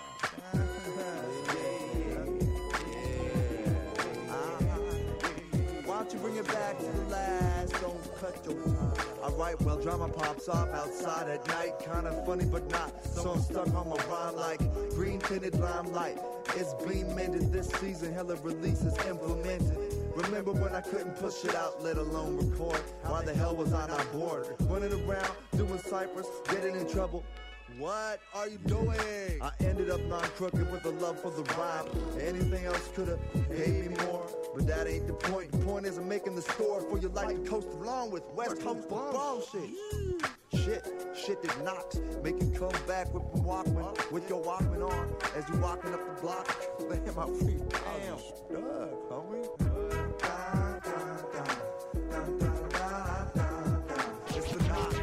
S18: Why don't you bring it back to the last? Don't cut your time. Alright, well, drama pops off outside at night. Kinda funny, but not. So I'm stuck on my rhyme like green tinted limelight. It's being mended this season. Hella releases implemented. Remember when I couldn't push it out, let alone record? Why the hell was I not bored? Running around, doing ciphers, getting in trouble. What are you doing? I ended up non-crooked with a love for the rhyme. Anything else could've paid me more, but that ain't the point. The point is I'm making the score for your life to coast along with West Coast bullshit. shit that knocks. Make you come back with your Walkman on as you walking up the block. Damn, my feet. Damn, homie. It's the knock.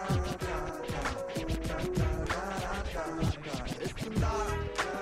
S18: It's the knock.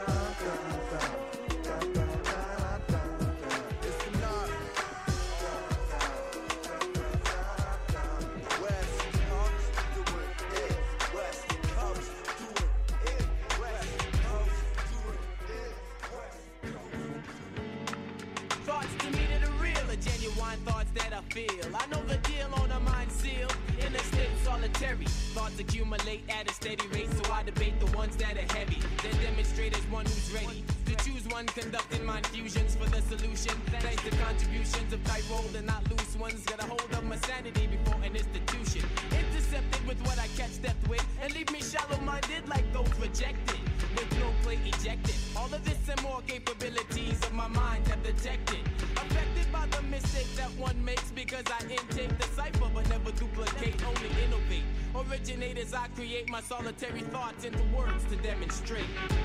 S19: Thoughts that I feel. I know the deal on a mind sealed in a state solitary. Thoughts accumulate at a steady rate, so I debate the ones that are heavy. Then demonstrate as one who's ready to choose one, conducting mind fusions for the solution. Thanks to contributions of tight rolled and not loose ones. Got a hold of my sanity before an institution. Intercepted with what I catch stepped with, and leave me shallow-minded like those rejected. With no plate ejected. All of this and more capabilities of my mind have detected. Affected by the mistakes that one makes because I intake the cipher but never duplicate, only innovate. Originate as I create my solitary thoughts into words to demonstrate.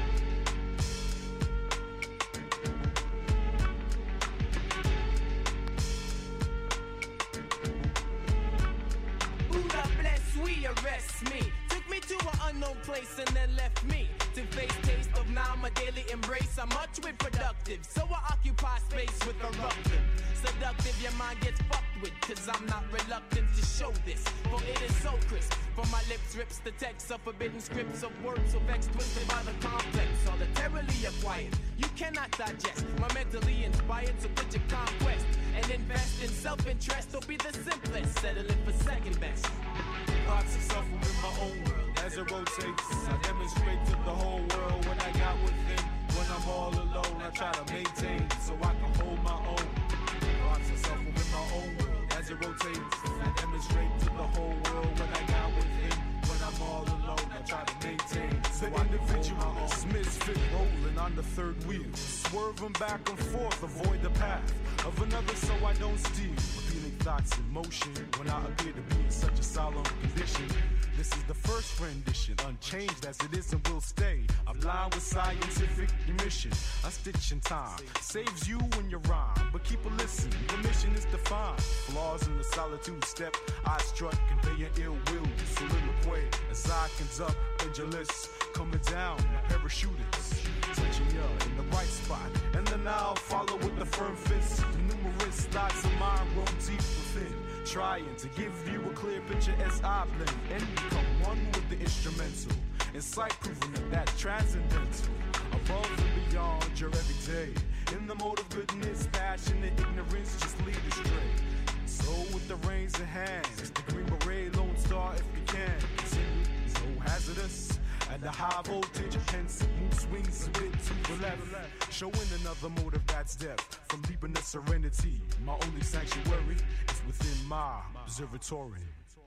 S19: Buddha bless, we arrest me. Took me to an unknown place and then left me to face taste of now my daily embrace. I'm much with productive, so I occupy space with eruptive. Seductive, your mind gets fucked with, cause I'm not reluctant to show this, for it is so crisp. From my lips rips the text of forbidden scripts of words so vexed, twisted by the complex, solitarily acquired. You cannot digest my mentally inspired, so put your conquest and invest in self-interest. Don't be the simplest, settle it for second best.
S16: Thoughts of self within my own world. As it rotates, I demonstrate to the whole world what I got within. When I'm all alone, I try to maintain so I can hold my own. Thoughts of self within my own world. As it rotates, I demonstrate to the whole world what I got within. When I'm all alone, I try to maintain so the individualist misfit rolling on the third wheel, swerving back and forth, avoid the path of another so I don't steer. Repeating thoughts in motion when I appear to be in such a solemn condition. This is the first rendition, unchanged as it is and will stay. I'm blind with scientific mission. I stitch in time, saves you when you rhyme. But keep a listen, the mission is defined. Flaws in the solitude step, I strut, conveying ill will. Soliloquy as I conduct pendulous, coming down, parachutists. Touching you in the right spot, and then I'll follow with the firm fist. Numerous thoughts of mine roam deep within, trying to give you a clear picture as I blend and become one with the instrumental. Insight proving that transcendental, above and beyond your everyday. In the mode of goodness, passion and ignorance just lead astray. So with the reins in hands, the green beret, lone star if you can. Continue, so hazardous. At the high voltage, hence mood swings a bit to the left, showing another mode of God's depth. From deep in the serenity, my only sanctuary is within my observatory.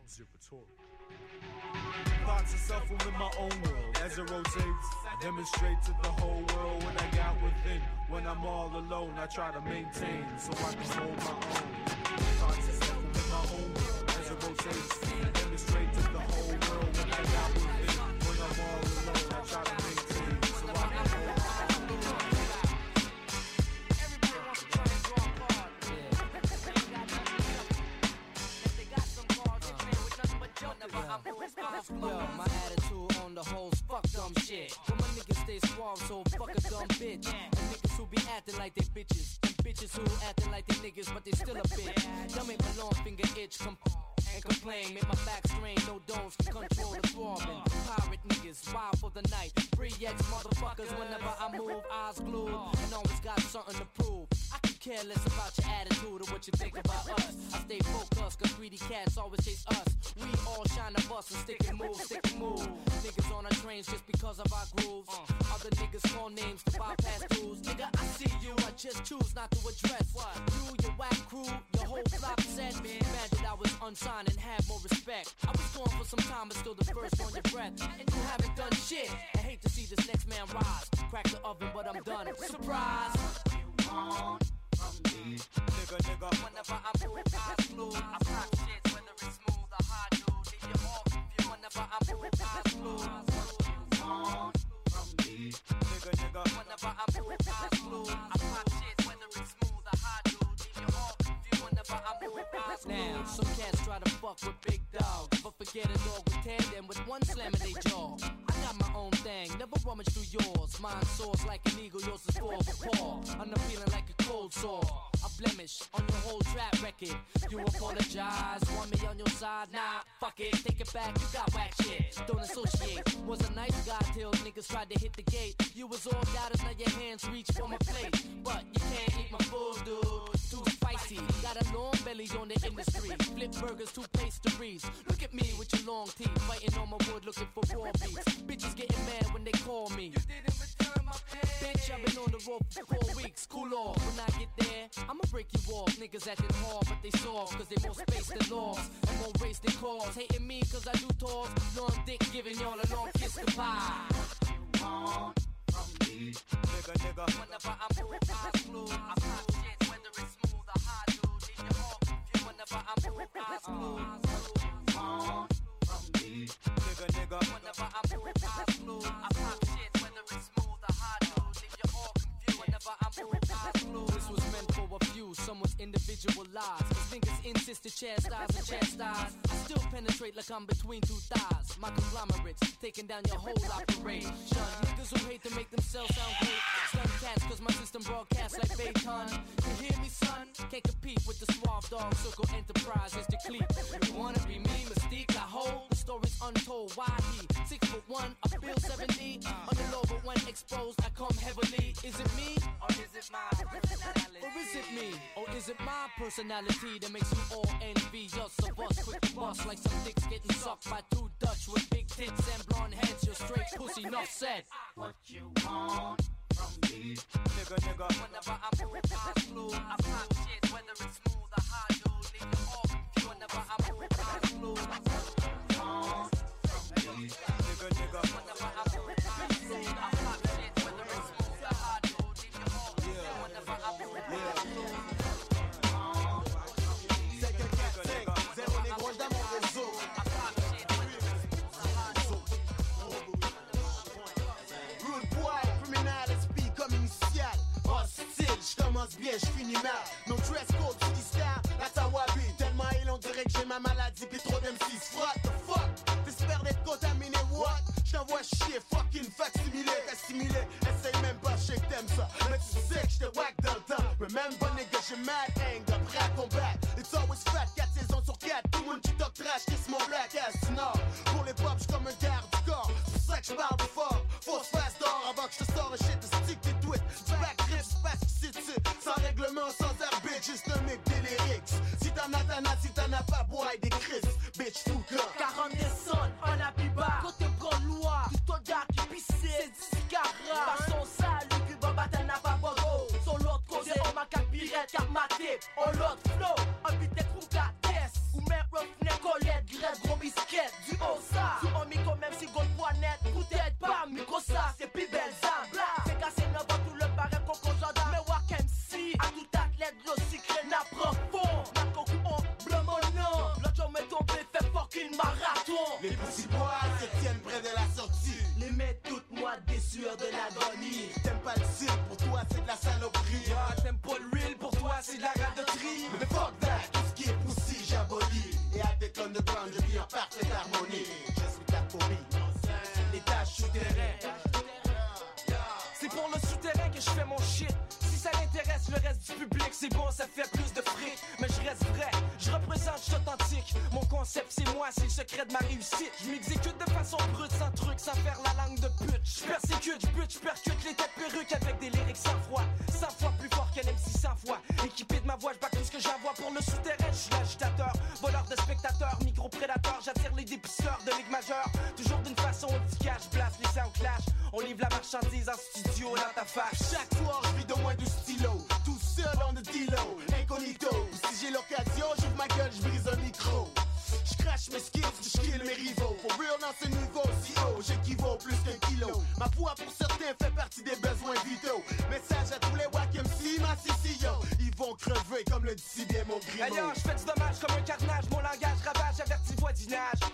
S16: Thoughts of self within my own world. As it rotates, I demonstrate to the whole world what I got within. When I'm all alone, I try to maintain so I can hold my own. Thoughts of self within my own world. As it rotates, I demonstrate to the whole world what I got within. When I'm all alone, I try to maintain so I can hold my own.
S19: Everybody wants to try and draw a card. If they got some cards, they play with nothing but junk. Yo, my attitude on the hoes, fuck dumb shit. When my niggas stay suave, so fuck a dumb bitch. And niggas who be acting like they bitches. And bitches who acting like they niggas, but they still a bitch. Don't make my long finger itch, and complain, make my back strain, no domes can control the throbbing. Pirate niggas, wild for the night. 3X motherfuckers, whenever I move, eyes glued, and always got something to prove. I can care less about your attitude or what you think about us. I stay focused, cause greedy cats always chase us. We all shine a bus and stick and move, stick and move. Niggas on our trains just because of our grooves. Other niggas call names to bypass dues. Nigga, I see you, I just choose not to address. You, your whack crew, your whole flop set. Mad that I was unsigned and have more respect. I was gone for some time, but still the first on your breath. And you haven't done shit. I hate to see this next man rise. Crack the oven, but I'm done. Surprise! You want from me, nigga. Whenever I move, eyes glued. I pop shit, whether it's smooth or hard, dude. Leave you off if you wanna Whenever I'm moving eyes glued. Whenever I'm moving eyes glued. I pop shit, whether it's smooth or hot, dude. Leave you all confused whenever I'm moving eyes glued. Now, some cats try to fuck with big dogs, but forget a dog with 10, then with one slam in they jaw. I got my own thing, never rummage through yours. Mine soars like an eagle, yours is full of a paw. I'm not feeling like a cold sore, a blemish on your whole trap record. You apologize, want me on your side? Nah, fuck it, take it back, you got whack shit. Don't associate, was a nice guy till niggas tried to hit the gate. You was all doubters, now your hands reach for my plate. But you can't eat my food, dude, too spicy. Got a long belly on the industry, flip burgers, two pastries. Look at me with your long teeth, fighting on my wood looking for raw beats. Bitches getting mad when they call me. You didn't return my pay. Bitch, I've been on the road for 4 weeks, cool off. When I get there, I'ma break you off. Niggas acting hard, but they soft, cause they more space than laws. And more race than cause. Hating me cause I do tours. Long dick giving y'all a long kiss goodbye. Whenever I'm moving eyes glued, I pop shit, whether it's smooth or hot, dude. Leave you all confused whenever I'm moving eyes glued. Whenever I'm moving eyes glued, I pop shit, whether it's smooth or hot, dude. Leave you all confused whenever I'm moving eyes glued. This was meant for a few, some was individualized. Cause niggas insist to chastise and chastise. I still penetrate like I'm between two thighs. My conglomerates taking down your whole operation. Niggas who hate to make themselves sound great. Stun cats cause my system broadcasts like Bayton. You hear me, son? Can't compete with the suave dog. Circle Enterprise is the clique. You wanna be me, Mystique, I hold the story's untold. Why he 6'1", I feel 70. On the low but when exposed, I come heavily. Is it me? Or is it my personality? Or is it me? Or is it my personality that makes you all envious of us? Quick to bust like some dicks getting sucked by two Dutch with big tits and blonde heads. You're straight pussy, enough said. What you want from me? Nigga. Whenever I'm moving eyes glued, I pop shit, whether it's smooth or hot, dude. Leave you all confused whenever I'm moving eyes glued. Nigga. Whenever I'm moving eyes glued, I pop shit, whether it's smooth or hot, dude. Leave you all confused whenever I'm moving eyes glued.
S7: Zéro négro dans mon réseau. Rude boy, criminality comme initial. Hostile, j'commence bien, j'finis mal. No dress code, tu dis star, la tawabi. Tellement il on dirait que j'ai ma maladie, pis trop d'M6. What the fuck? T'espères d'être contaminé, what? J't'envoie chier, fucking facsimilé, assimilé. Essaye même pas, j'sais que t'aimes ça. Mais tu sais que j'te whack dans le temps. Remember nigga, j'ai mad anger, prêt à combattre. It's always fat, 4 saisons sur 4. Tout le monde qui talk trash, kiss mon black ass du nord. Pour les pop, j'suis comme un garde du corps. C'est pour ça que j'parle fort. Fausse face d'or avant que j'te sors un shit de stick tes tweets. Du back rip, j'passe ici dessus. Sans règlement, sans arbitre, juste un mec délirix. Si t'en as, t'en as, si t'en as pas, bois des Chris. Bitch, fou corps.
S20: 40 descentes, un habit bas. Côté grand loi, tout au gars qui pissait. C'est du cigarra. Façon sale, le baba t'en as pas bogo. Sur l'autre côté, on m'a capirette, cap maté. On l'autre flow, un bitette ou test. Ou même roughneck, colette, grève, gros biscuit. Du haut ça, tu en micro même si gold poignette. Peut-être pas, micro ça, c'est plus belle zam. Fais casser 9 ans, tout le barré, coco gendarme. Mais walk MC, à tout athlète, l'eau sucré, n'apprend fond. N'a coco, on bleu mon nom. L'autre jour m'est tombé, fait fucking marathon.
S7: Les petits bois se tiennent près de la sortie. Les mets toutes moi des sueurs de l'agonie. T'aimes pas le style, pour toi c'est de la saloperie.
S20: T'aimes pas le real, pour toi c'est de la radoterie.
S7: Mais fuck that, tout ce qui est poussi j'abolis. Et avec l'underground je vis en parfaite harmonie. Je suis ta phobie, les tâches souterraines.
S20: C'est pour le souterrain que je fais mon shit. Si ça l'intéresse le reste du public, c'est bon, ça fait plus de fric. Mais je reste vrai, je représente, je suis authentique. Mon concept c'est moi, c'est le secret de ma réussite. Je m'exécute de façon brute, sans truc, sans faire la langue de pute. Je persécute, je bute, je percute les têtes perruques avec des lyrics sans froid. 100 fois plus fort qu'un MC 100 fois. Équipé de ma voix, je back tout ce que j'envoie. Pour le souterrain, je suis l'agitateur, voleur de spectateurs, micro-prédateur. J'attire les dépisteurs de ligue majeure. Toujours d'une façon efficace, je place les sound clash. On livre la marchandise en studio dans ta face.
S7: Chaque soir, je vis de moins de stylo. Tout seul en the dealo, incognito. Si j'ai l'occasion, j'ouvre ma gueule, je brise un micro. Je crache mes skills, je kill mes rivaux. For real dans ce niveau si haut, j'équivaut plus qu'un kilo. Ma voix pour certains fait partie des besoins vitaux. Message à tous les wack MC, ma CCO. Ils vont crever comme le dit bien mon grimo.
S20: Ailleurs, je fais du dommage comme un carnage. Mon langage ravage, averti voisinage. C'est l'heure de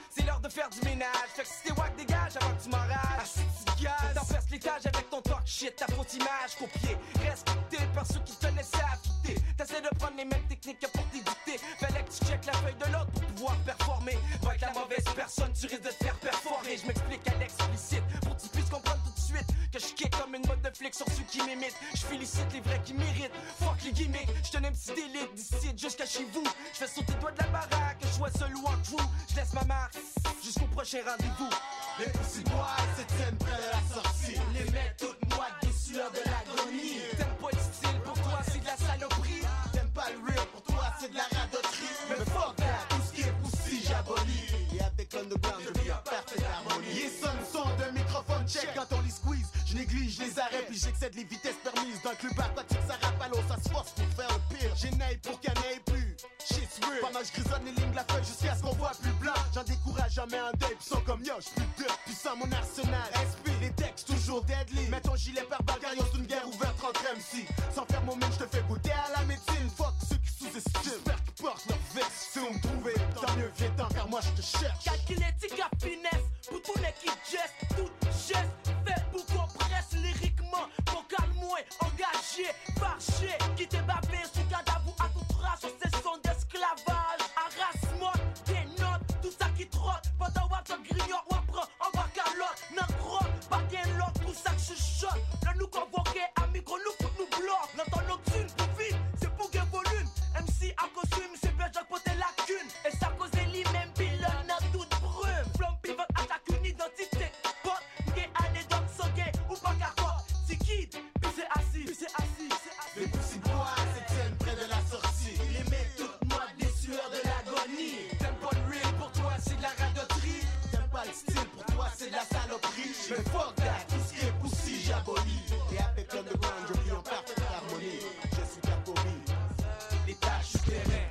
S20: faire du ménage. Fait que si t'es wack, dégage avant que tu m'enrages. Gaz, t'en l'étage avec ton talk shit, ta fausse image copiée. Respecté par ceux qui te laissaient affûter. T'essaies de prendre les mêmes techniques que pour t'édicter. Fallait que tu checkes la feuille de l'autre pour pouvoir performer. Va être la mauvaise personne, tu risques de te faire perforer. Je m'explique à l'explicite pour que tu puisses comprendre tout de suite que je kick comme une mode de flic sur ceux qui m'imitent. Je félicite les vrais qui méritent. Fuck les gimmicks, je tenais un petit délite d'ici jusqu'à chez vous. Je fais sauter toi de la baraque, je sois seul ou en crew. Je laisse ma marque jusqu'au prochain rendez-vous.
S21: Les Pussy Boys se tiennent près de la sortie. Les mecs toutes moites des sueurs de l'agonie.
S20: T'aimes pas le style, pour toi c'est de la saloperie.
S21: T'aimes pas le real, pour toi c'est de la radoterie. Mais fuck that, tout ce qui est Pussy j'abolis. Et avec l'underground je vis en parfaite harmonie. Les son d'un microphone check quand on les squeeze. Je néglige les arrêts puis j'excède les vitesses permises. Dans le club aquatique ça rappe à l'eau, ça se force pour faire le pire. J'ai naï pour qu'il n'y en ait plus. Shit's real. Pendant que je grisonne les lignes de la feuille jusqu'à ce qu'on voit plus blanc. J'en décourage jamais un dé, pis sont comme yo, j'suis plus de puissant mon arsenal. SP, les textes toujours deadly. Mets ton gilet par balle, car c'est une guerre ouverte entre MC. Sans faire mon mine, j'te fais goûter à la médecine. Fuck ceux qui sous-estiment. J'espère qu'ils portent leur veste. Si on me trouver, tant mieux, viens-t'en, car moi j'te cherche.
S20: Calculétique à finesse, pour tout n'est qui geste, tout geste. Fait pour qu'on presse lyriquement, vocal moins engagé, marché. Qui t'est bavé sous cadavre à tout trace sur ces sons d'esclavage. Harassement, des notes, tout ça qui trotte. Pendant que tu grignotes ou apprends, on va calotte. N'en croque, pas gain l'autre, pour ça que je chuchote. Là nous convoquer, à micro, nous fout nous bloque. L'entend nocturne, pour vite, c'est pour gain volume. MC à costume, c'est bien Jacques pour tes lacunes. Et ça cause les mêmes pilons dans toute brume. Flamme pivot, attaque une identité. Pote, gay, anecdote, sans gay, ou pas carotte. C'est kid, puis c'est assis, puis c'est assis, c'est assis.
S21: Les Pussy Boys se tiennent près de la sortie. Les mecs toutes moites des sueurs de l'agonie.
S20: T'aimes pas le real, pour toi c'est de la radoterie.
S21: T'aimes pas le style, pour toi c'est de la saloperie. Mais fuck that, tout ce qui est Pussy j'abolis. Et avec l'underground je vis en parfaite harmonie. Je suis Jacobi.
S20: Les tâches souterraines.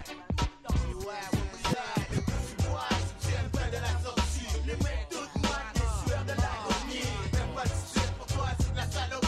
S21: Les Pussy Boys se tiennent près de la sortie. Les mecs toutes moites des sueurs de l'agonie. T'aimes pas le style, pour toi c'est de la saloperie.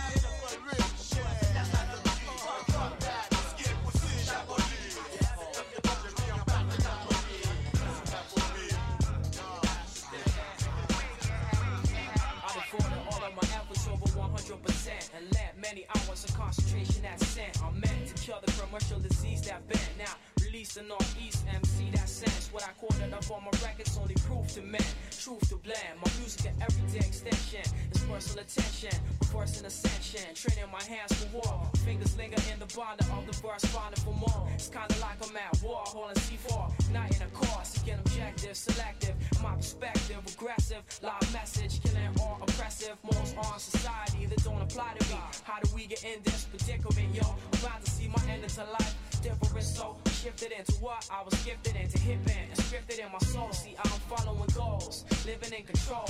S19: And lent many hours of concentration that's sent. I'm meant to kill the commercial disease that bent. Now release the Northeast MC that sense. What I quoted up on my records only proof to men. Truth to blend. My music an everyday extension. It's personal attention. Reverse in ascension. Training my hands for war. Fingers linger in the bonder of the verse, finding for more. It's kinda like I'm at war, holding C4. Not in a car, seeking objective, selective. My perspective, aggressive. Loud message, killing or oppressive. Most on society that don't apply to me. How do we get in this predicament, yo? I'm about to see my end into life different, so shifted into what I was gifted into hipping and scripted in my soul. See, I'm following goals, living in control.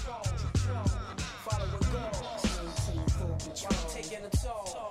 S19: Following goals, taking a toll.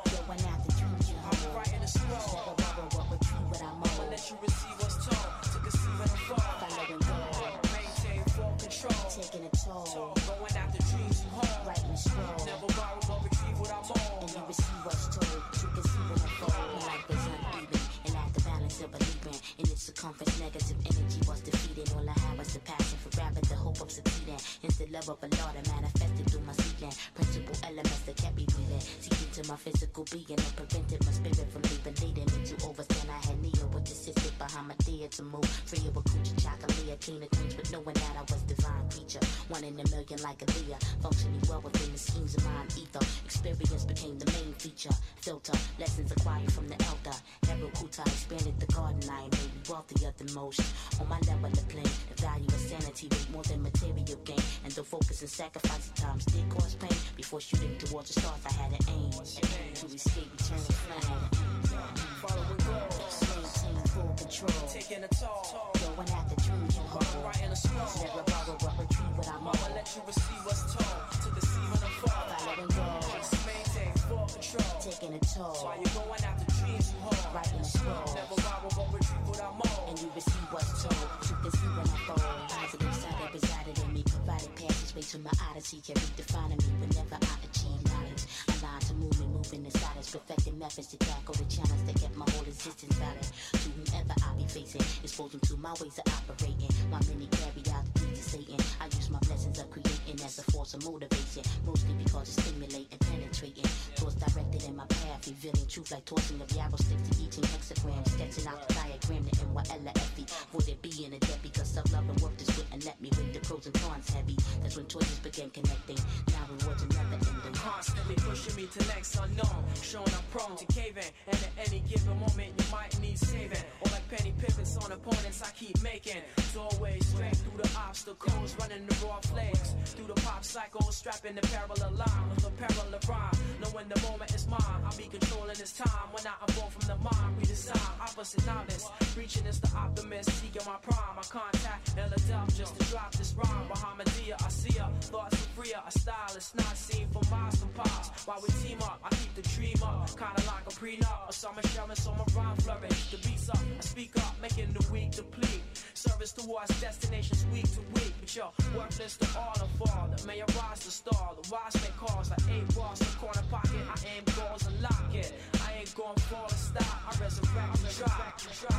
S19: I'm writing a scroll. I'ma let you receive what's told. To conceive and unfold. Following goals, maintain full control. Taking a toll. Going after dreams you hold. Writing a scroll. Never borrow but retrieve what I'm on. And you receive what's told. To conceive and unfold. My life is uneven and lack the balance of believing. In its circumference, negative energy was defeated. All I had was the passion for rapping, the hope of succeeding. It's the love of a Lord that manifested through my seeking. Principal elements that kept me breathing. Seeking to my physical being and prevented my spirit from leaving. Leading me to overstand I had Neo with the system behind my theater move. Free of a coochie chocolate, clean cleans, but knowing that I was divine creature. One in a million like a Leah. Functioning well within the schemes of mind ether. Experience became the main feature. Filter, lessons acquired from the elder. Harold Kuta expanded the garden. I made me wealthier than most. On my level of plane, the value of sanity rate more than material gain. And though focus and sacrifice at times did cause pain, before shooting towards the stars I had an aim. To escape eternal flame. Following goals, maintain full control. Taking a toll, going after dreams you hold. Writing a scroll, never borrow but retrieve what I'm on. I'ma let you receive what's told. To deceive and unfold. Following goals, maintain full control. Taking a toll, while you're going after dreams you hold. Writing a scroll, never borrow but retrieve what I'm on. And you receive what's told. To deceive and unfold. Positive side that resided in me, provided passageway to my odyssey, carry defining me whenever I achieve knowledge. Aligned to moving in silence, perfecting methods to tackle the challenge that kept my whole existence valid. To whomever I be facing, exposed them to my ways of operating. My many carry out the deeds
S3: Satan. I use my blessings of creating as a force of motivation, mostly because it's stimulating, penetrating. Thoughts directed in my path, revealing truth like tossing of yarrow sticks to eating hexagrams, sketching out the diagram, the NYLFE. Would it be in a debt because self-love and work this wit and let me weigh the pros and cons heavy. That's when choices began connecting. Now rewards are never ending.
S19: Constantly pushing me to next unknown, showing I'm prone to caving, and at any given moment you might need saving. Or like penny pivots on opponents I keep making. Doorways straight through the obstacles, running the raw flakes through the pop cycle, strapping the parallel line with a parallel rhyme. Knowing the moment is mine, I'll be controlling this time. When I evolve from the mind, redesign opposite knowledge. Reaching is the optimist, seeking my prime. I contact Ella just to drop this rhyme. Bahamadia, I see her, thoughts are freer. A style is not seen for miles and piles. While we team up, I keep the dream up, kinda like a prenup. A summer sharing, so my rhyme flourish. The beats up, I speak up, making the weak deplete. Service towards destinations week to week. But yo, worthless to all the fall. That may arise to stall. The wise may cause like 8 balls in the corner pocket. I aim goals and lock it. I ain't gon' fall and stop. I resurrect and drop.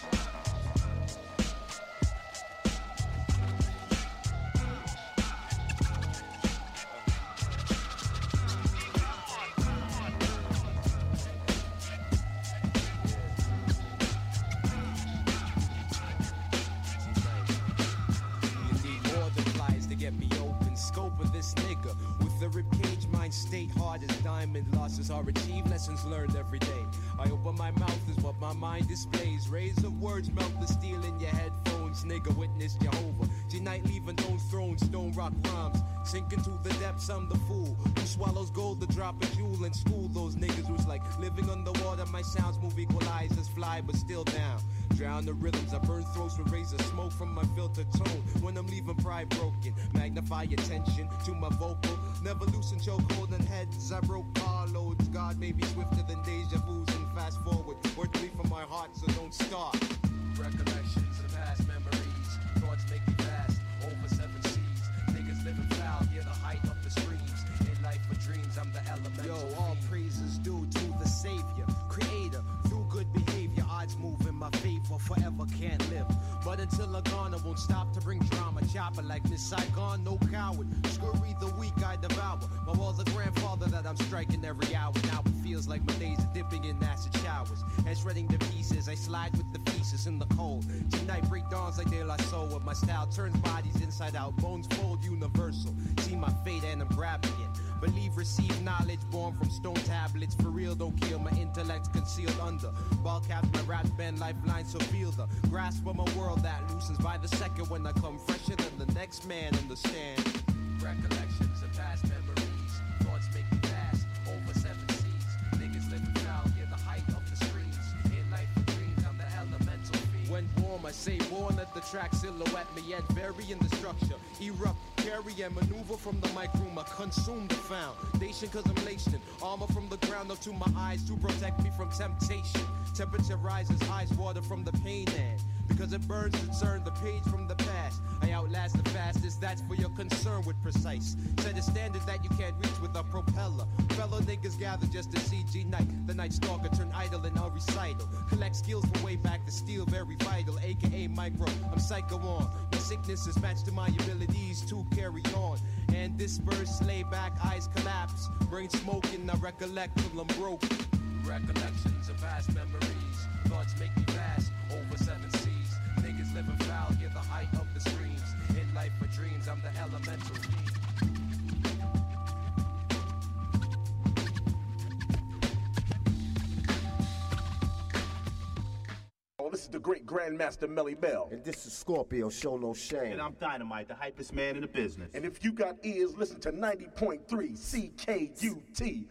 S16: Get me open, scope of this nigga. With the ribcage, mind state hard as diamond. Losses are achieved, lessons learned every day. I open my mouth is what my mind displays. Rays of words melt the steel in your headphones. Nigga, witness Jehovah. G-Night leaving those thrones, stone rock rhymes. Sinking to the depths, I'm the fool who swallows gold to drop a jewel in school. Those niggas who's like living underwater. My sounds move equalizers, fly but still down. Drown the rhythms, I burn throats with razor smoke from my filtered tone. When I'm leaving pride broken, magnify attention to my vocal. Never loosen chokehold and heads, I broke carloads. God may be swifter than deja vus and fast forward. Word to me from my heart, so don't start. Recollections of past memories, thoughts make me fast, over 7 seas. Niggas living foul, near the height of the streams. In life for dreams, I'm the elemental. Yo, all praises due to the Savior, Creator. Through good behavior, odds move in my favor, forever can't live. But until I'm gone, I won't stop to bring drama. Chopper like Miss Saigon, no coward. Scurry the weak I devour. My walls a grandfather that I'm striking every hour. Now it feels like my days are dipping in acid showers. And shredding the pieces, I slide with the feces in the cold. Tonight break dawns like De La Soul. My style turns bodies inside out, bones fold universal. See my fate and I'm grabbing it. Believe, receive knowledge born from stone tablets. For real, don't kill my intellect concealed under ball caps. My raps bend lifelines, so feel the grasp of my world that loosens by the second when I come fresher than the next man. Understand? Recollections of past memories, thoughts make me fast over 7 seas. Niggas living foul, near the height of the streams. In life for dreams, I'm the elemental fiend. When warm, I say born, let the track silhouette me yet vary in the structure. Erupt, carry and maneuver from the mic room. I consume the foundation cause I'm laced in armor from the ground up to my eyes to protect me from temptation. Temperature rises, eyes water from the pain and because it burns to turn the page from the past. I outlast the fastest, that's for your concern with precise. Set a standard that you can't reach with a propeller. Fellow niggas gather just to see G-Night. The night stalker turn idle in a recital. Collect skills from way back to steal very vital. AKA micro, I'm psycho on. My sickness is matched to my abilities to carry on. And disperse, lay back, eyes collapse. Brain smoking, I recollect till I'm broke. Recollections of past memories. Thoughts make me fast over 7 seas. Niggas living foul, near the height of the streams. In life for dreams, I'm the elemental fiend.
S22: This is the great Grandmaster Melly Bell.
S23: And this is Scorpio, show no shame.
S22: And I'm Dynamite, the hypest man in the business. And if you got ears, listen to 90.3 CKUT.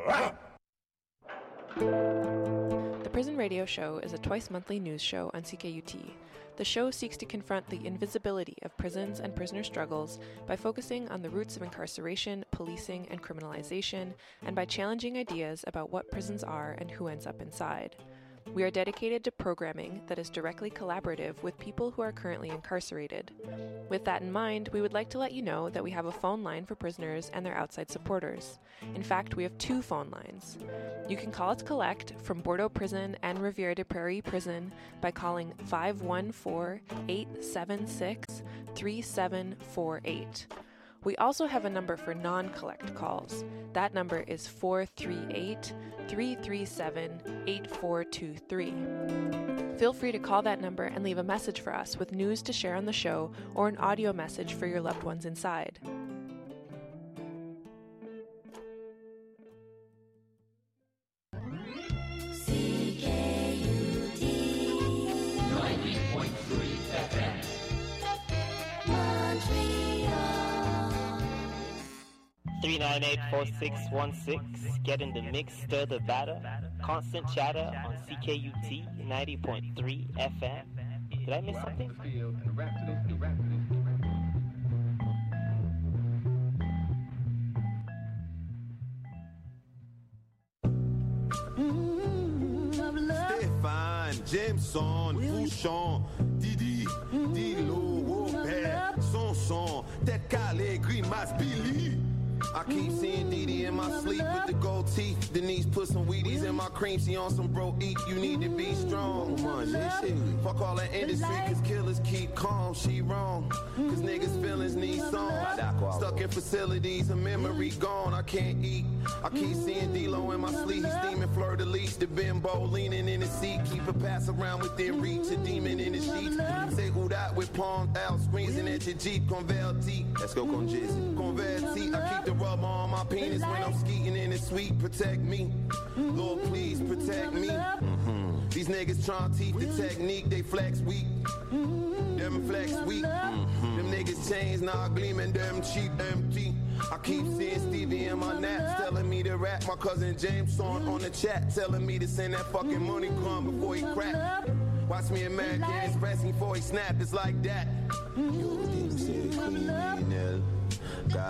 S24: The Prison Radio Show is a twice-monthly news show on CKUT. The show seeks to confront the invisibility of prisons and prisoner struggles by focusing on the roots of incarceration, policing, and criminalization, and by challenging ideas about what prisons are and who ends up inside. We are dedicated to programming that is directly collaborative with people who are currently incarcerated. With that in mind, we would like to let you know that we have a phone line for prisoners and their outside supporters. In fact, we have 2 phone lines. You can call us collect from Bordeaux Prison and Rivière des Prairies Prison by calling 514-876-3748. We also have a number for non-collect calls. That number is 438-337-8423. Feel free to call that number and leave a message for us with news to share on the show or an audio message for your loved ones inside.
S14: CKUT
S9: 90.3 FM.
S14: Montreal.
S1: 398-4616. Get in the mix, stir the batter. Constant chatter on CKUT 90.3 FM. Did I miss something?
S2: Stéphane, Jameson, Bouchon, Didi, Dilo, Robert, Sanson, tête calée, grimace, Billy. I keep seeing Didi in my sleep with the gold teeth. Denise put some Wheaties in my cream. She on some bro eat. You need to be strong. Fuck all that industry, cause killers keep calm. She wrong, cause niggas' feelings need songs. Stuck in facilities, a memory gone. I can't eat. I keep seeing D-Lo in my sleep. He's steaming Fleur de Lis. The bimbo leaning in the seat. Keep a pass around within reach. A demon in the sheets. Say who that with palm out. Screaming at your Jeep. Converti. Let's go con Jizzy. Converti. I keep the rubber on my penis when I'm skeeting in the suite. Protect me. Lord, please protect me. These niggas trying to teach the technique. They flex weak. Them flex weak. Them niggas chains now gleaming. Them cheap empty. I keep seeing Stevie in my naps telling me to rap. My cousin James on the chat telling me to send that fucking money crumb before he crack. Watch me American Express before he snap. It's like that. Yo, Deep City Queen in